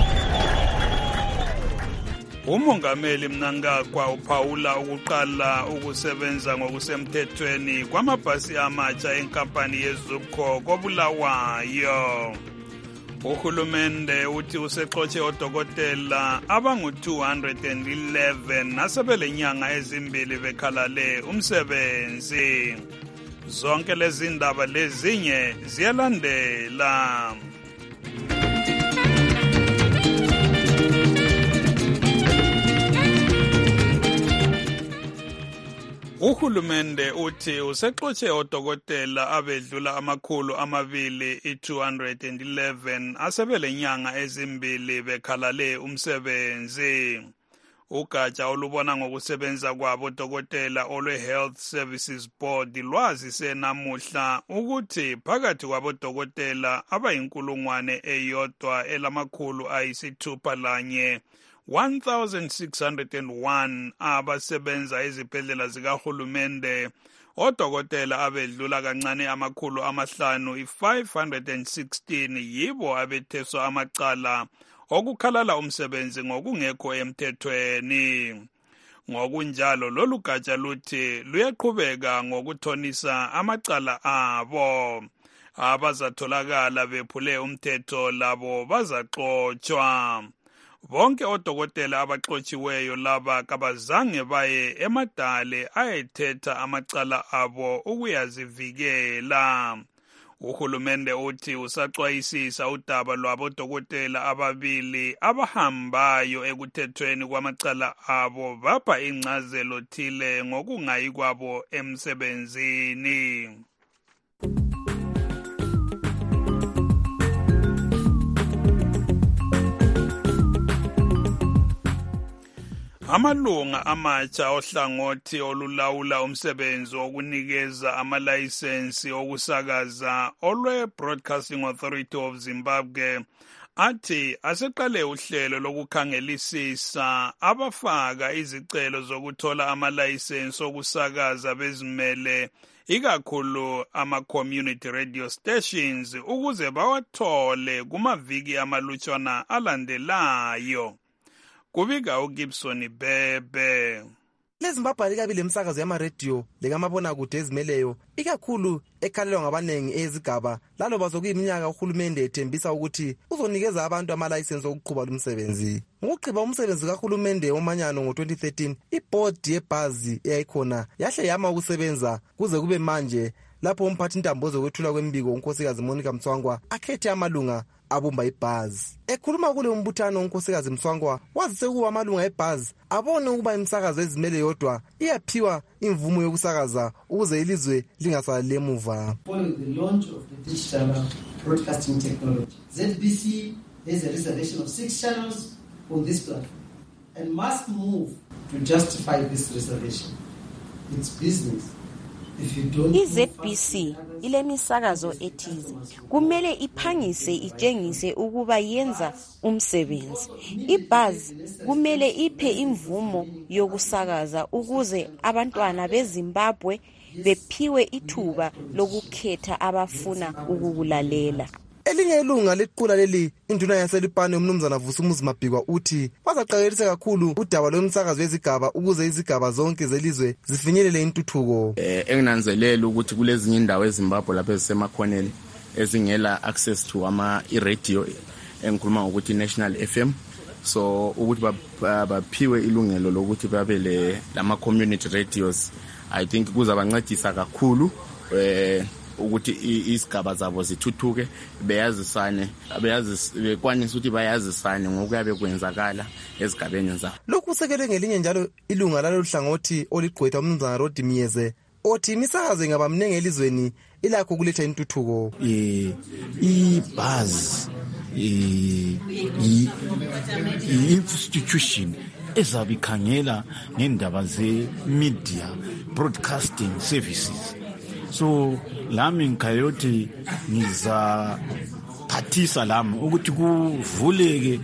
Umongameli Mnangagwa uphawula ukuqala ukusebenza ngokusemthethweni kwamabhasi amatsha enkampani yeZupco koBulawayo. Uhulumende uthi usexotshe odokotela abangu-211 nasebelenyanga ezimbili bekhalale umsebenzi. Zonke lezi ndaba lezinye ziyalandela. Uhulumende uthi usexotshe odokotela abedlula 211 asebelenyanga ezimbili bekhalale umsebenzi. Ugatsha olubona ngokusebenza kwabo odokotela olwe-Health Services Board lwazise namuhla ukuthi phakathi kwabodokotela abayinkulungwane eyodwa elamakhulu ayisithupha lanye 1,601 abasebenza ezibhedlela zikahulumende, odokotela abedlula kancane amakhulu amahlanu 516 yibo abetheswa amacala okukhalala umsebenzi ngokungekho emthethweni. Ngokunjalo lolu gatsha luthi luyaqhubeka ngokuthonisa amacala abo. Abazatholakala bephule umthetho labo bazaxotshwa. Bonke odokotela abaxotshiweyo laba kabazange baye emadale ayethetha amacala abo ukuyazivikela. Uhulumende uthi usaxwayisisa udaba lwabodokotela ababili abahambayo ekuthethweni kwamacala abo bapha ingcazelo thile ngokungayi kwabo emsebenzini. Amalunga amatsha ohlangothi olulawula umsebenzi wokunikeza amalayisensi okusakaza olwe-Broadcasting Authority of Zimbabwe athi aseqale uhlelo lokukhangelisisa abafaka izicelo zokuthola amalayisensi okusakaza bezimele ikakhulu ama-community radio stations ukuze bawathole kumaviki amalutshwana alandelayo. Kubika uGibson Bebe. LeZimbabwe likabi lemsakazo yamarediyo lekamabonakude ezimeleyo ikakhulu ekhalelwa ngabanengi ezigaba lalo bazokuyiminyaka uhulumende ethembisa ukuthi uzonikeza abantu amalayisensi okuqhuba lumsebenzi. Ngokuqhiba umsebenzi kahulumende womanyano ngo-2013 ibhodi yebhazi eyayikhona yahle yama ukusebenza kuze kube manje lapho umphathi intambo zokwethula kwembiko unkosikazi Monica Mtswangwa akhethe amalunga abumba ibhazi. Ekhuluma kule umbuthano unkosikazi Mtswangwa wazise kuba amalunga ebhazi abone ukuba imsakazo ezimele yodwa iyaphiwa imvumo yokusakaza ukuze ilizwe lingasalele emuva. Following the launch of the digital broadcasting technology, ZBC has a reservation of 6 channels on this platform and must move to justify this reservation. Its business iZBC ilemisakazo ethize kumele iphangise itshengise ukuba yenza umsebenzi. iBuzz kumele iphe imvumo yokusakaza ukuze abantwana beZimbabwe bephiwe ithuba lokukhetha abafuna ukukulalela. Elinye ilunga lequla leli induna yaselipane umnumzana Vusumuzi Mabhikwa uthi bazaqakelisa kakhulu udaba lomsakazo wezigaba ukuze izigaba zonke zelizwe zifinyelele intuthuko. Enginanzelela ukuthi kulezinye indawo eZimbabwe lapho ezisemakhoneni ezingela access to i-radio engikhuluma ngokuthi National FM, so ukuthi baphiwe ilungelo lokuthi babe lama community radios. I think kuzabancedisa kakhulu ukuthi isigaba zabo zithuthuke, bekwanisa ukuthi bayazisane ngokuyabe kwenzakala ezigabeni zabo. Lokhu kusekelwe ngelinye njalo ilunga lalolu hlangothi oligqwetha umnumzana Rodi Miyeze othi imisakazo ingaba mningi elizweni ilakho kuletha intuthuko. iBuzz i-institution ezabe ikhangela ngendaba ze-media broadcasting services. So lami ngikhayothi ngizaphathisa lami ukuthi kuvuleke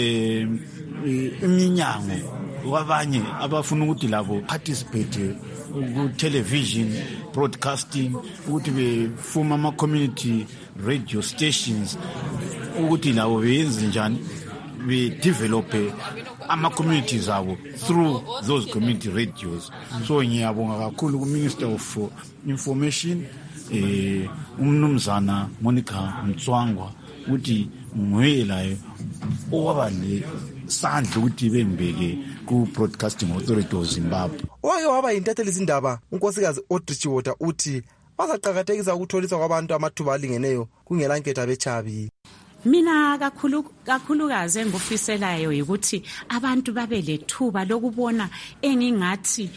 iminyango wabanye abafuna ukuthi labo participate ku-television broadcasting, ukuthi befuma ama-community radio stations, ukuthi labo beyenze njani be-develope ama-communities abo through those community radios. So ngiyabonga kakhulu ku-Minister of Information umnumzana Monica Mtswangwa ukuthi nguye layo owaba lesandla ukuthi bembeke ku-Broadcasting Authority of Zimbabwe. Wake waba yintatheli izindaba unkosikazi Audrey Chiwota uthi bazaqakathekisa ukutholiswa kwabantu amathuba alingeneyo kungelanketha bechabi. Mina kakhulukazi engufiselayo ukuthi abantu babe lethuba lokubona engingathi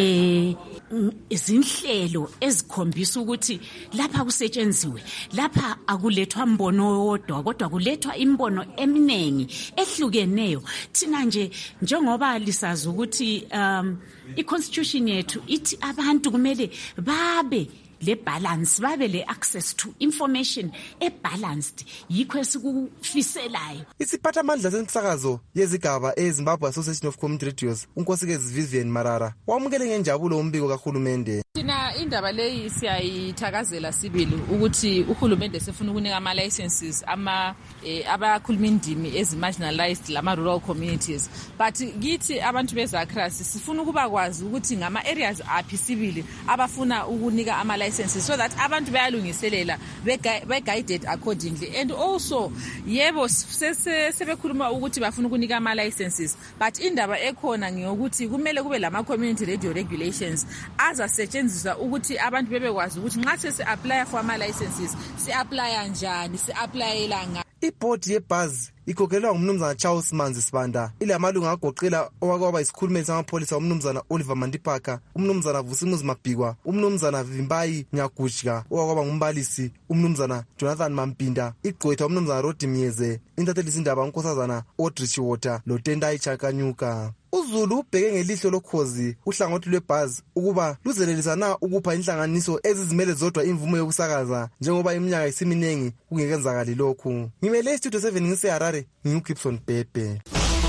izinhlelo ezikhombisa ukuthi lapha kusetshenzwe, lapha akulethwa imbono wodwa kodwa kulethwa imbono eminingi ehlukeneyo. Thina nje njengoba lisazi ukuthi i-constitution yethu ithi abantu kumele babe le balance, babe le access to information balanced. Yikho esikufiselayo. Isiphathamandla sensakazo yezigaba eZimbabwe Association of Community Radios unkosikazi Vivian Marara wamukele ngenjabulo umbiko kahulumende. Thina indaba leyi siyayithakazela sibili ukuthi uhulumende sefuna ukunika ama licenses abakhuluma indimi ezi-marginalized lama rural communities, but kithi abantu beZaCRAS sifuna ukuba kwazi ukuthi ngama areas aphi sibili abafuna ukunika ama licenses so that abantu bayalungiselela be guided accordingly. And also yebo sebekhuluma ukuthi bafuna ukunika ama licenses, but indaba ekhona ngiyokuthi kumele kube lama community radio regulations azasetshenziswa ukuthi abantu bebekwazi ukuthi nxa sesi-apply for ama licenses si-apply njani, si-applyela nga. iBoard yeBuzz ikhokhelwa ngumnumzana Charles Manzi Sibanda, ilamalunga agoqela owakwaba isikhulumeli samapholisa umnumzana Oliver Mandipaka, umnumzana Vusumuzi Mabhikwa, umnumzana Vimbayi Nyagujika, owakwaba ngumbalisi umnumzana Jonathan Mampinda, igqwetha umnumzana Rodi Miyeze, intatheli izindaba unkosazana Audrey Chiwota loTendai Chakanyuka. uZulu ubheke ngelihlo lokhozi uhlangothi lweBuzz ukuba luzelelisa na ukupha inhlanganiso ezizimele zodwa imvumo yokusakaza njengoba iminyaka isiminengi kungekenzakali lokhu. Ngimele Studio 7 ngiseHarare, ngiuGibson Bebe.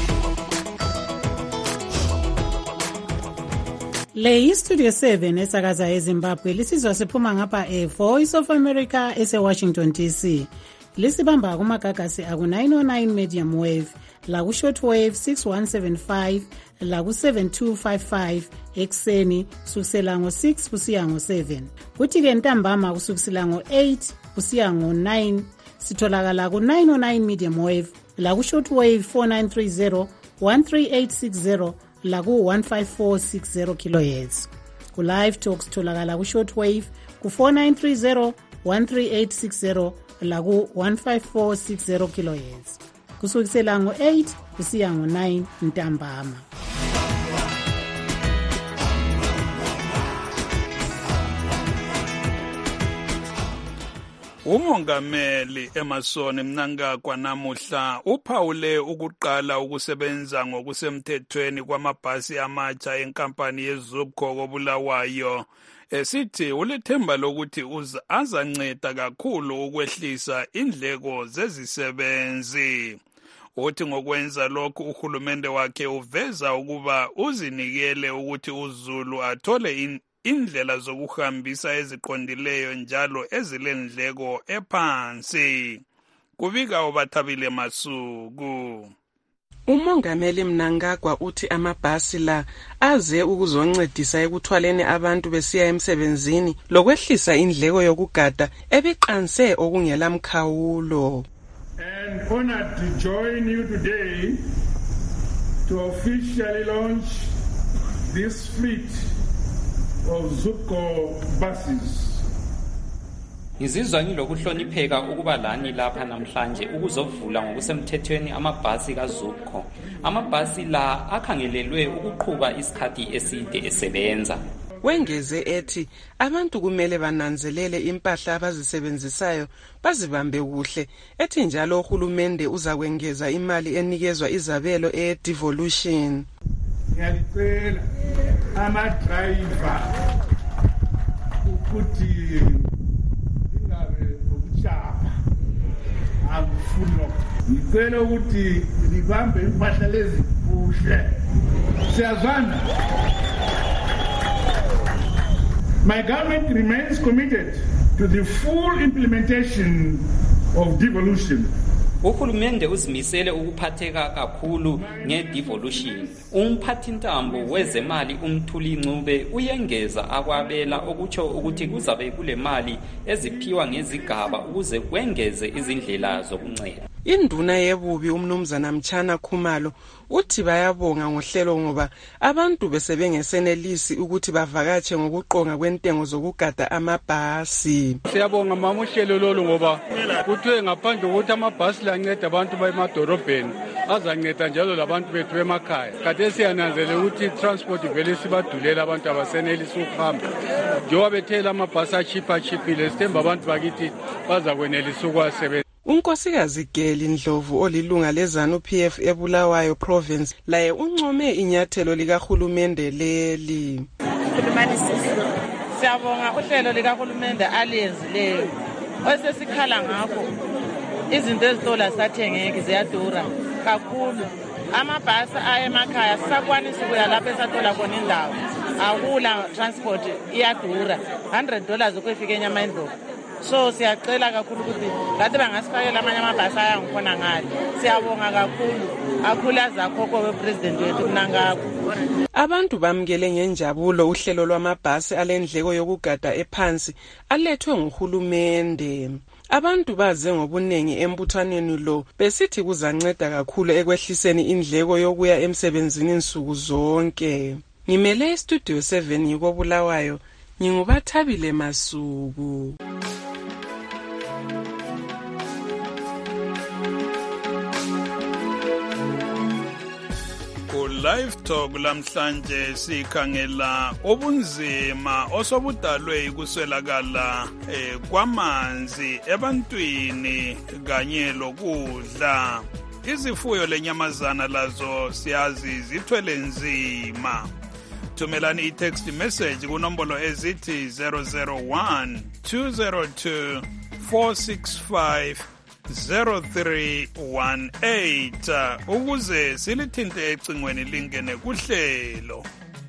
Le iStudio 7 esakaza eZimbabwe lisizwa siphuma ngapha Voice of America eseWashington DC. Lisibamba kumagagasi aku-909 medium wave, laku-shortwave 6175, laku-7255 ekseni kusukisela ngo-6 kusiya ngo-7. Kuthi-ke ntambama kusukisela ngo-8 kusiya ngo-9 sitholakala ku-909 medium wave, laku-shortwave 4930, 13860, laku-15460 kHz. Ku-live talk sitholakala ku-shortwave ku-4930, 13860, laku-15460 kHz. Kusukisela ngo-8 kusiya ngo-9 ntambama. Umongameli Emmerson Mnangagwa namuhla uphawule ukuqala ukusebenza ngokusemthethweni kwamabhasi amatsha enkampani yeZUPCO koBulawayo. Esithi ulethemba lokuthi azanceda kakhulu ukwehlisa indleko zezisebenzi. Uthi ngokwenza lokhu uhulumende wakhe uveza ukuba uzinikele ukuthi uZulu athole indlela zokuhambisa eziqondileyo njalo ezilendleko ephansi. Kubika uBathabile Masuku. Umongameli Mnangagwa uthi amabhasi la aze ukuzoncedisa ekuthwaleni abantu besiya emsebenzini lokwehlisa indleko yokugada ebiqanse okungela mkhawulo. And honored to join you today to officially launch this fleet of ZUPCO buses. Ngizizwa ngilokuhlonipheka ukuba lani lapha namhlanje ukuzovula ngokusemthethweni amabhasi kaZUPCO. Amabhasi la akhangelelwe ukuqhuba isikhathi eside esebenza. Wengeze ethi abantu kumele bananzelele impahla abazisebenzisayo bazibambe kuhle. Ethi njalo uhulumende uzakwengeza imali enikezwa izabelo e-devolution. Ngiyacela ama-driver ukuthi ingabe ukushapa akufuna. Ngicela ukuthi libambe impahla lezi kuhle. Siyazwana. My government remains committed to the full implementation of devolution. Uhulumende uzimisele ukuphatheka kakhulu nge-devolution. Umphathintambo wezemali uMthuli Ncube uyengeza akwabela okutsho ukuthi kuzabe kule mali eziphiwa ngezigaba ukuze kwengeze izindlela zokunceda. Induna yebubi umnumzana Mchana Khumalo uthi bayabonga ngohlelo ngoba abantu besebengesenelisi ukuthi bavakatshe ngokuqonga kwentengo zokugada amabhasi. Siyabonga mama uhlelo lolu ngoba kuthiwe ngaphandle ukuthi amabhasi lanceda abantu bayemadorobheni azanceda njalo labantu bethu emakhaya. Kade siyananzelela ukuthi transport vele sibadulela abantu abasenelisi ukuhamba. Njengoba bethela amabhasi achipile sithemba abantu bakithi bazakwenelisa ukuwasebenza. Unkosikazi Geli Ndlovu olilunga leZANU-PF eBulawayo province laye uncome inyathelo likahulumende leli. Siyabonga uhlelo likahulumende aliyenzileyo. Osesikhala ngakho izinto ezitola sathengeke ziyadura kakhulu. Amabhasi aya emakhaya sisakwanisa ukuya lapho esathola khona indawo. Akula transport iyadura. $100 ukufika eNyamandlovu. So siyacela kakhulu ukuthi kade bangasifakela amanye amabhasi aya ngikhona ngale. Siyabonga kakhulu akhulaza khokho wepresident wethu Mnangagwa. Abantu bamkele ngenjabulo uhlelo lwamabhasi alendleko yokugada ephansi alethwe nguhulumende. Abantu baze ngobunengi embuthwaneni lo besithi kuzanceda kakhulu ekwehliseni indleko yokuya emsebenzini insuku zonke. Ngimele istudio 7 ngikobulawayo ngingubathabile Masuku. Live Talk lamhlanje sikhangela obunzima osobudalwe ikuswelakala kwamanzi ebantwini kanye lokudla. Izifuyo lenyamazana lazo siyazi zithwele nzima. Thumelani i-text message kunombolo ezithi 001 202 465 0318 ukuze silithinte ecingweni lingene kuhlelo.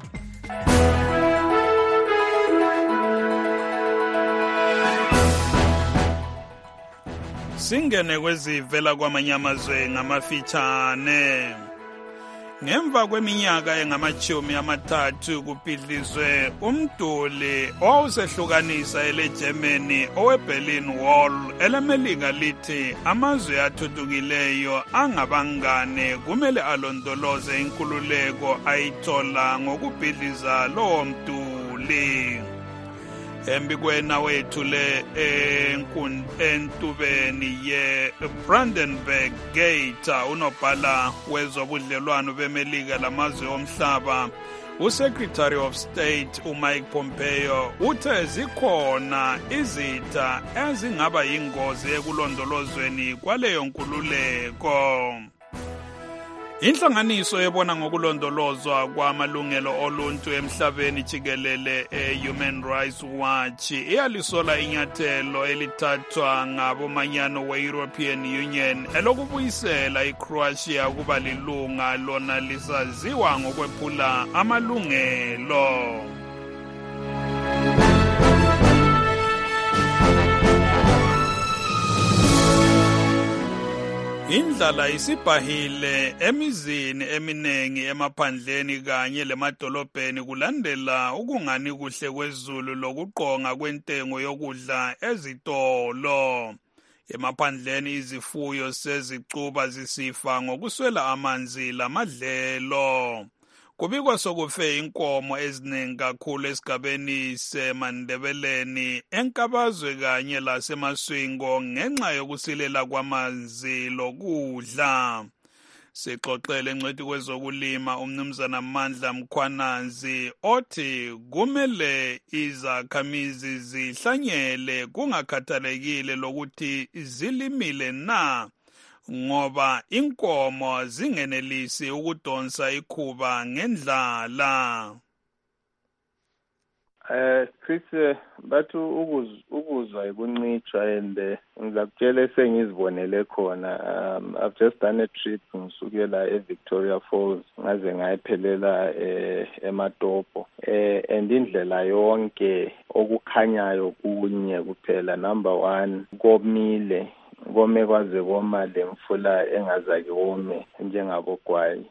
Singene kwezivela kwamanyamazwe ngamafitshane. Ngemva kweminyaka engama-30 kubhidlizwe umduli owawusehlukanisa eleGermany oweBerlin Wall elemelika lithi amazwe athuthukileyo angabangane kumele alondoloze inkululeko ayithola ngokubhidliza lowo mduli. Embikwena wethu le entubeni ye-Brandenburg Gate unobhala wezobudlelwano bemelika lamazwe omhlaba uSecretary of State uMike Pompeo uthe zikhona izitha ezingaba yingozi ekulondolozweni kwaleyo nkululeko. Inhlanganiso ebona ngokulondolozwa kwamalungelo oluntu emhlabeni jikelele Human Rights Watch iyalisola inyathelo elithathwa ngabomanyano we-European Union elokubuyisela iCroatia kuba lilunga lona lisaziwa ngokwephula amalungelo. Indlala isibhahile emizini eminengi emaphandleni kanye lemadolobheni kulandela ukungani kuhle kwezulu lokuqonga kwentengo yokudla ezitolo. Emaphandleni izifuyo sezicuba zisifa ngokuswela amanzi lamadlelo. Kubikwa sokufe inkomo eziningi kakhulu esigabeni seMandebeleni enkabazwe kanye laseMaswingo ngenxa yokusilela kwamanzi lokudla. Sixoxele engcwethi kwezokulima umnumzana Mandla Mkhwananzi othi kumele izakhamizi zihlanyele kungakhathalekile lokuthi zilimile na, ngoba inkomo zingenelisi ukudonsa ikhuba ngendlala. Chris, bathi ukuzwa ikuncitshwa and ngizakutshela sengizibonele khona. I've just done a trip ngisukela eVictoria Falls ngaze ngayiphelela eMatopo and indlela yonke okukhanyayo kunye kuphela. Number 1, komile, kome kwaze koma lemfula engazake wome njengabogwayi.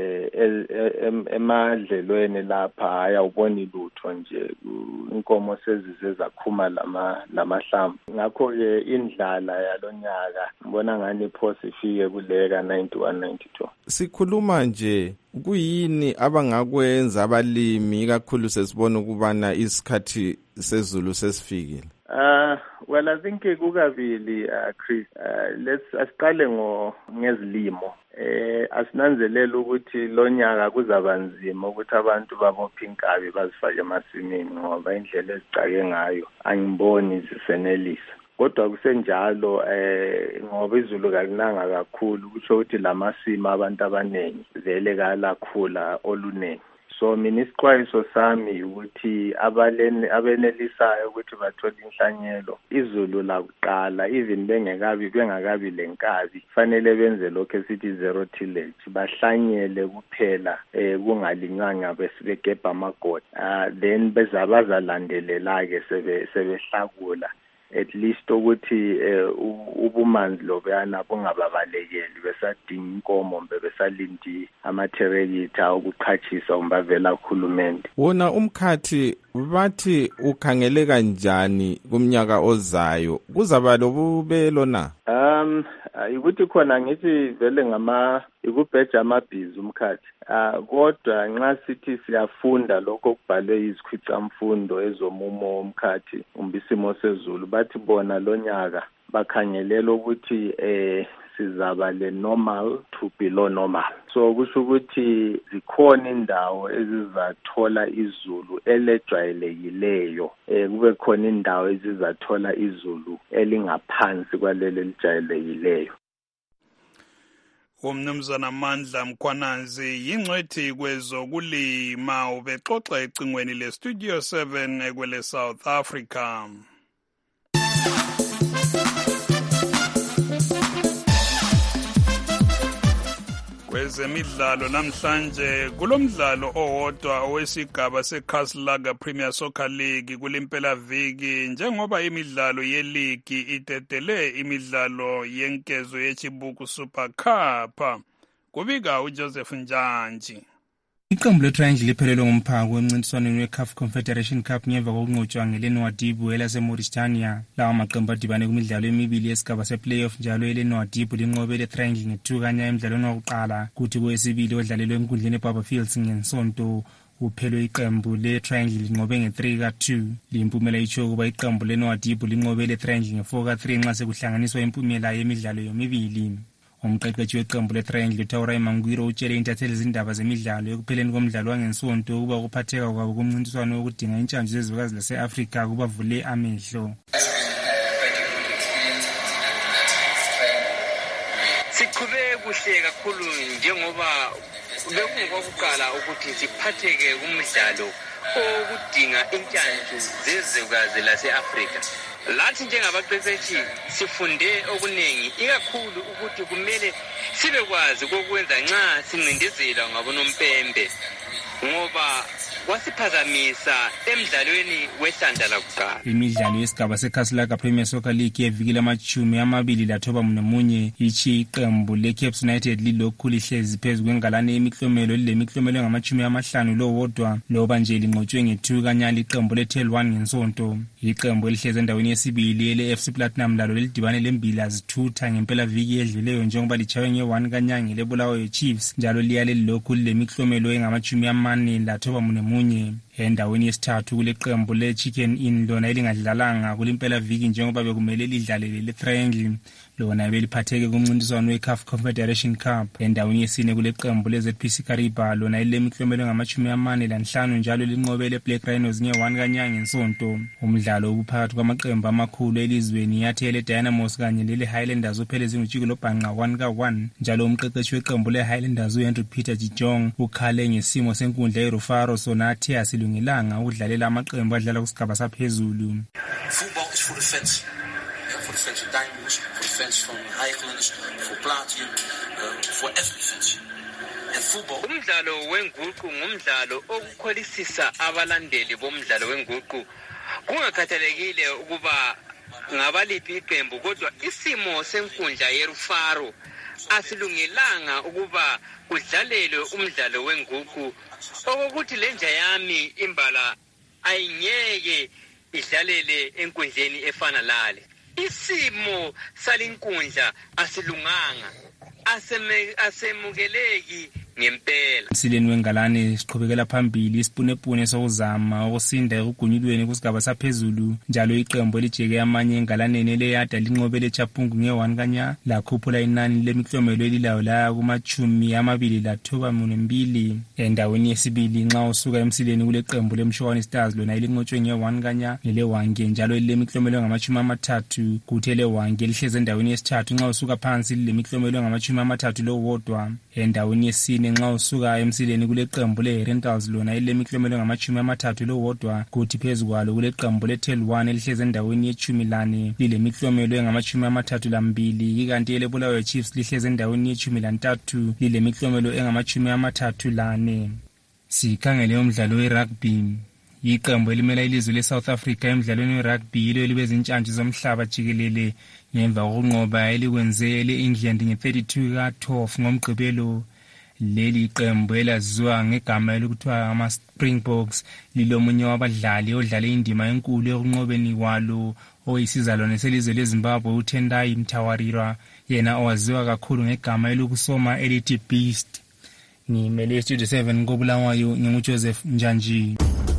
Emadlelweni lapha ayawuboni lutho nje, inkomo sezize zakhuma lamahlamvu. Ngakho-ke indlala yalonyaka ngibona ngani iphosi ifike kuleka 91-92. Sikhuluma nje, kuyini abangakwenza abalimi ikakhulu sesibona ukubana isikhathi sezulu sesifikile? Well, I think kukabili, Chris. Asiqale ngezilimo. Asinanzelela ukuthi lonyaka kuzabanzima ukuthi abantu babophe inkabi bazifake emasimini ngoba indlela ezicake ngayo angiboni zisenelisa. Kodwa kusenjalo ngoba izulu kalinanga kakhulu kusho ukuthi lamasimo abantu abanengi vele kalakhula oluningi. So mina isixwayiso sami ukuthi abenelisayo ukuthi bathole inhlanyelo izulu lakuqala, even bengakabi lenkabi, fanele benze lokho esithi zero tillage, bahlanyele kuphela kungalinywanga begebha amagodi. Then bazalandelela ke sebehlakula at least ukuthi ubumanzi lobuyana bungababalekeli besadinga inkomo besalindi amatherekitha okuqhatshisa umbavela uhulumende. Wona umkhathi bathi ukhangele kanjani kumnyaka ozayo, kuzaba lobubelo na? Ukuthi khona ngithi vele ikubheja amabhizi umkhathi. Kodwa nxa sithi siyafunda lokho okubhalwe izikhwicamfundo ezomumo womkhathi isimo sezulu, bathi bona lonyaka bakhangelela ukuthi sizaba le-normal to below normal. So kusho ukuthi zikhona indawo ezizathola izulu elejwayelekileyo, kube khona indawo ezizathola izulu elingaphansi kwalelo elijayelekileyo. Umnumzana Mandla Mkhwananzi yingcwethi kwezokulima ubexoxa ecingweni leStudio 7 ekwele South Africa. Kwezemidlalo namhlanje kulomdlalo owodwa owesigaba seCastle Premier Soccer League kulimpela viki, njengoba imidlalo yeligi itetele imidlalo yenkezo yechibuku Super Cup. Kubika uJoseph Njanji. Iqembu leTriangle liphelelwe ngumphako emncintiswaneni weCAF Confederation Cup ngemva kokunqotshwa ngeLenwadibu elaseMauritania. Lawa maqembu adibane kumidlalo emibili yesigaba seplayoff njalo eLenwadibu linqobe leTriangle nge-2-0 emidlalweni wokuqala, kuthi kowesibili odlalelwe enkundleni eBarberfields ngesonto uphelwe iqembu leTriangle linqobe nge-3-2. Limpumela itsho kuba iqembu leNwadibu linqobe leTriangle nge-4-3 nxa sekuhlanganiswa impumela yemidlalo yomibili. umqeqeshi weqembu le-Triangle uTaura Mangwiro utshele intatheli izindaba zemidlalo ekupheleni komdlalo wangesonto ukuba ukuphatheka kwabo kumncintiswano wokudinga intshanje zezwekazi lase-Afrika kubavule amehlo. Siqhube kuhle kakhulu njengoba bekungokwakuqala ukuthi siphatheke kumdlalo okudinga intshanje zezwekazi lase-Afrika. Lathi njengabaqeqeshi sifunde okuningi ikakhulu ukuthi kumele sibekwazi kokwenza nxa sincindezelwa ngabonompembe ngoba kwasiphazamisa emidlalweni wesanda lakuqala. Imidlalo yesigaba seKhaslaga Premier Soccer League yevikile ama29 ichi iqembu leCape United lilokhu lihlezi phezu kwengalane yemiklomelo lilemiklomelo engama50 lowodwa loba nje linqotshwe nge2 kanyali iqembu leTel 1 ngensonto. Iqembu elihlezi endaweni yesibili ele-FC Platinum lalo lelidibane lembila zithutha ngempela viki edluleyo njengoba lichawe nge1 kanyanga lebulawayo Chiefs njalo liyale lokhu lilemiklomelo engama49 endaweni yesithathu kule qembu leChicken Inn lona elingadlalanga kulimpela viki njengoba bekumele lidlalele le-Triangle lona beliphatheke kumncintiswano we-CAF Confederation Cup. Endaweni yesine kule qembu le-ZPC Kariba lona elilemiklomelo engama45 njalo linqobele Black Rhinos nge1 kanyanga ngensonto. Umdlalo ubuphakathi kwamaqembu amakhulu elizweni yathi ele-Dynamos kanye lele-Highlanders uphele zingujiko lobhanqa 1-1 njalo umqeqeshi weqembu le-Highlanders uHenry Peter Jijong ukhale ngesimo senkundla yeRufaro sona athi asilungelanga ukudlalela amaqembu adlala kusigaba saphezulu. Football is for the fans. For the fans of Dynamos, for the fans from Highlanders, for Platinum, for every fans. Umdlalo wenguqu ngumdlalo okukholisisa abalandeli bomdlalo wenguqu kungakhathalekile ukuba ngabaliphi iqembu kodwa isimo senkundla yeRufaro asilungelanga ukuba kudlalelwe umdlalo wenguqu okokuthi lenja yami imbala ayinyeke idlalele enkundleni efana lale. Isimo salinkundla asilunganga asemukeleki ngempela. Sileni wengalane siqhubekela phambili isipunepune sokuzama ukusinda ekugunyulweni kusigaba saphezulu njalo iqembu elijeke amanye engalaneni eleyada linqobele Chapungu nge1 kanya lakhuphula inani lemiklomelo elilayo la kuma-22 endaweni yesibili nxa usuka emsileni kule qembu leMshwane Stars lona elinqotshwe nge1 kanya lelewange njalo lilemiklomelo engama30 kuthi lewange lihleze endaweni yesithathu nxa usuka phansi lilemiklomelo engama30 lowodwa. Endaweni yesine nxa usuka emsileni kule qembu leRentals lona elilemiklomelo engama30 lowodwa kuthi phezu kwalo kule qembu leTel 1 elihleze endaweni ye14 lilemiklomelo engama32 ikanti elebulawayo Chiefs lihleze endaweni ye13 lilemiklomelo engama34. Sikhangele umdlalo werugby. Iqembu elimela ilizwe leSouth Africa emidlalweni werugby ilo libeza intshantshi zomhlaba jikelele ngemva kokunqoba elikwenze ele-England nge32-12 ngomgqibelo. Leli qembu elaziwa ngegama elokuthiwa ama-Springboks lilomunye wabadlali odlale indima enkulu ekunqobeni kwalo oyisizalwane selizwe leZimbabwe uTendai Mtawarira yena owaziwa kakhulu ngegama elokusoma elithi Beast. Ngimele Studio 7 koBulawayo nginguJoseph Njanji.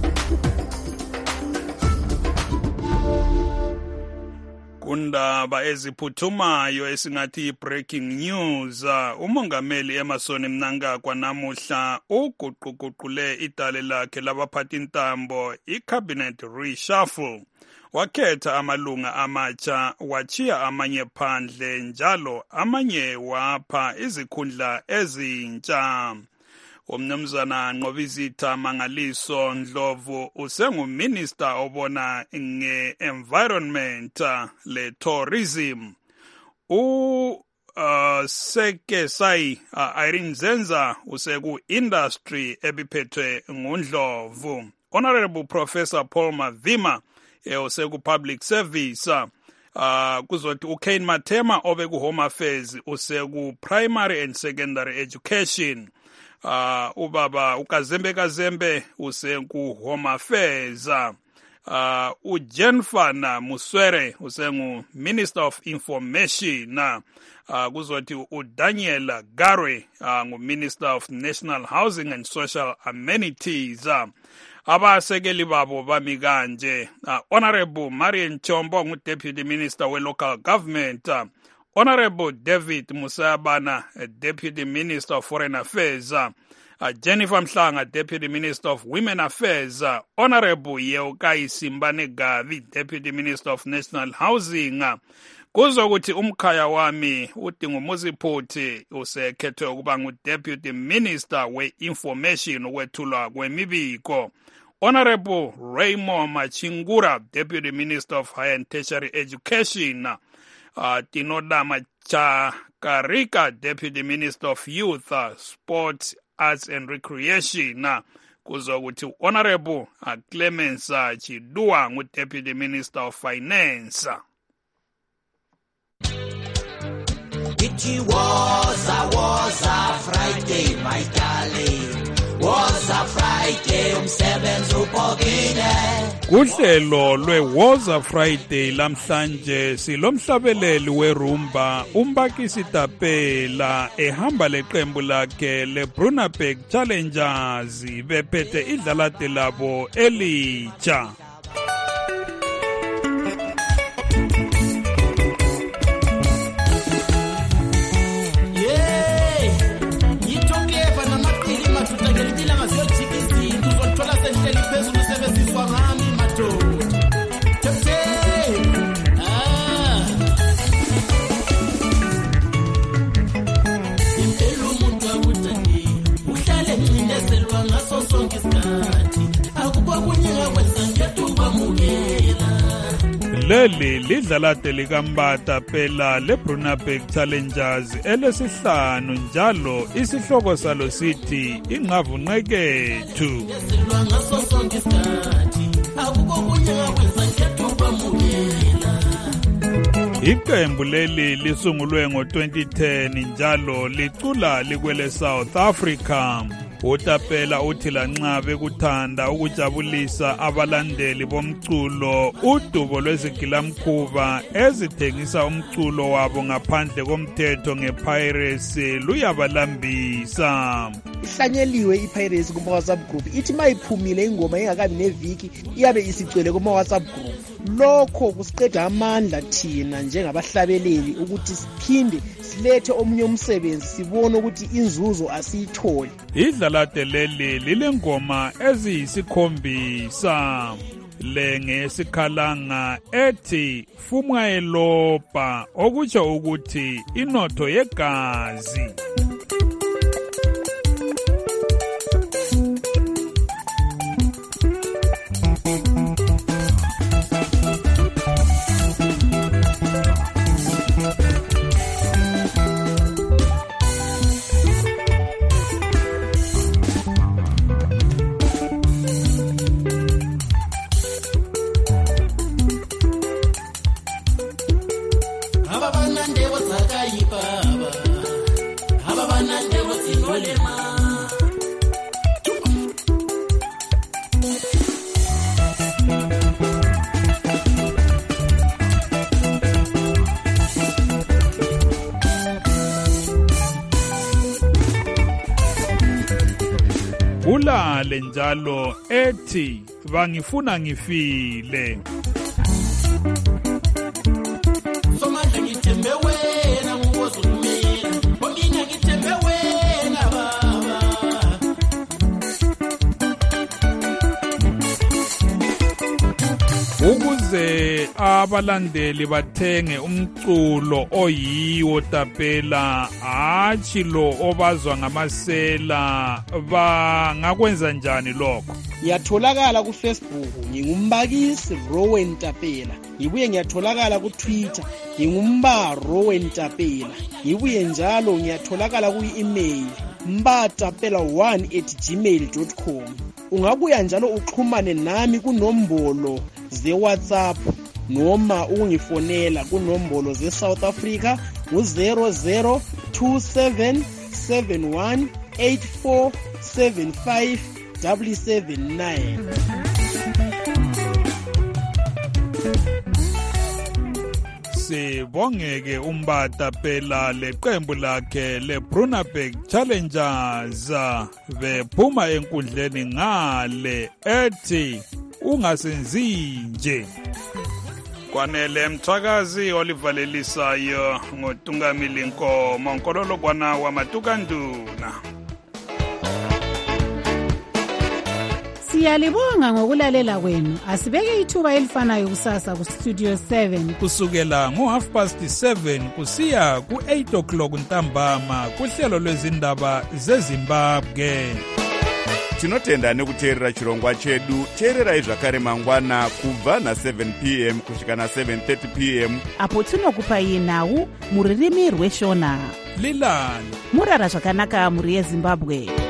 Kundaba eziphuthumayo esingathi breaking news, umongameli Emmerson Mnangagwa namuhla uguquguqule idale lakhe labaphathintambo icabinet reshuffle. Wakhetha amalunga amatsha wachiya amanye phandle njalo amanye wapha izikhundla ezintsha. Umnumzana Nqobizitha Mangaliso Ndlovu usenguminister obona nge-environment le-tourism. Sekesai Irene Zenza useku-industry ebiphethwe nguNdlovu. Honorable Professor Paul Mavima useku-public service. Kuzothi uKane Mathema obeku-home affairs useku-primary and secondary education. Ubaba uKazembe usengu-home affairs. uJenfana Muswere usengu Minister of Information. Kuzothi uDaniel Garwe ngu Minister of National Housing and Social Amenities. Abasekeli babo bami kanje: Honorable Marian Chombo ngu Deputy Minister we Local Government, Honorable David Musabana, Deputy Minister of Foreign Affairs, Jennifer Mhlanga, Deputy Minister of Women Affairs, Honorable Yeukai Simbane Gavi, Deputy Minister of National Housing. Kuzokuthi umkhaya wami uDingumuzi Phuthi usekhethwe ukuba ngu-Deputy Minister we-Information ukwethulwa kwemibiko. Honorable Raymond Machingura, Deputy Minister of Higher and Tertiary Education. Tinodama Chakarika, Deputy Minister of Youth, Sport, Arts and Recreation. Kuzokuthi Honorable Clemens Chidua ngu-Deputy Minister of Finance. It was a Friday, my darling. Was a Friday, umsebenzi ubhokile. Kuhlelo lwe-Woza Friday lamhlanje silomhlabeleli werumba uMbakisi Tapela ehamba leqembu lakhe le-Brunabag Challengers bephethe idlalade labo elitsha. Leli lidlalade likaMbata phela le-Brunabag Challengers elesihlanu njalo isihloko salo sithi ingavunqekethu. Iqembu leli lisungulwe ngo-2010 njalo licula likwele South Africa. uTapela uthi lanxa bekuthanda ukujabulisa abalandeli bomculo udubo lwezigilamkhuba ezithengisa umculo wabo ngaphandle komthetho ngepiracy luyabalambisa. Ihlanyeliwe ipiracy kuma WhatsApp group ithi mayiphumile ingoma engakabi neviki iyabe isicwele kuma WhatsApp group. Lokho kusiqeda amandla thina njengabahlabeleli ukuthi siphinde silethe omunye umsebenzi sibone ukuthi inzuzo asiyitholi. Idlalade leli lilengoma eziyisikhombisa lengesikhalanga ethi fumwa elopa okutsho ukuthi inotho yegazi. Ulale njalo ethi bangifuna ngifile. Somandla ngithembe wena ngozulumela Bongina ngithembe wena baba. Ukuze abalandeli bathenge umculo oyiwo Tapela hatshi lo obazwa ngamasela bangakwenza njani lokho? Ngiyatholakala ku Facebook ngingumbakisi Rowan Tapela. Ngibuye ngiyatholakala ku Twitter ngingumba Rowan Tapela. Ngibuye njalo ngiyatholakala ku email mbatapela1@gmail.com. Ungabuya njalo uxhumane nami kunombolo ze WhatsApp noma ungifonela kunombolo ze South Africa u-00277184757779. Sibongeke uMbata phela leqembu lakhe le-Brunabag Challengers bephuma enkundleni ngale ethi ungasenzi nje. Kwanele Mthakazi olivalelisayo ngoTungamili Nkomo Nkololo kwana wamatukanduna. Siyalibonga ngokulalela kwenu. Asibeke ithuba elifanayo kusasa ku Studio 7 kusukela ngo7:30 kusiya ku8:00 ntambama kuhlelo lwezindaba zeZimbabwe. Tinotenda nekuteerera chirongwa chedu. Teererai zvakare mangwana kubva na7 p.m. kusvika na7:30 p.m. apo tinokupai nhau muririmi rweshona. Lilani murara zvakanaka muri yeZimbabwe.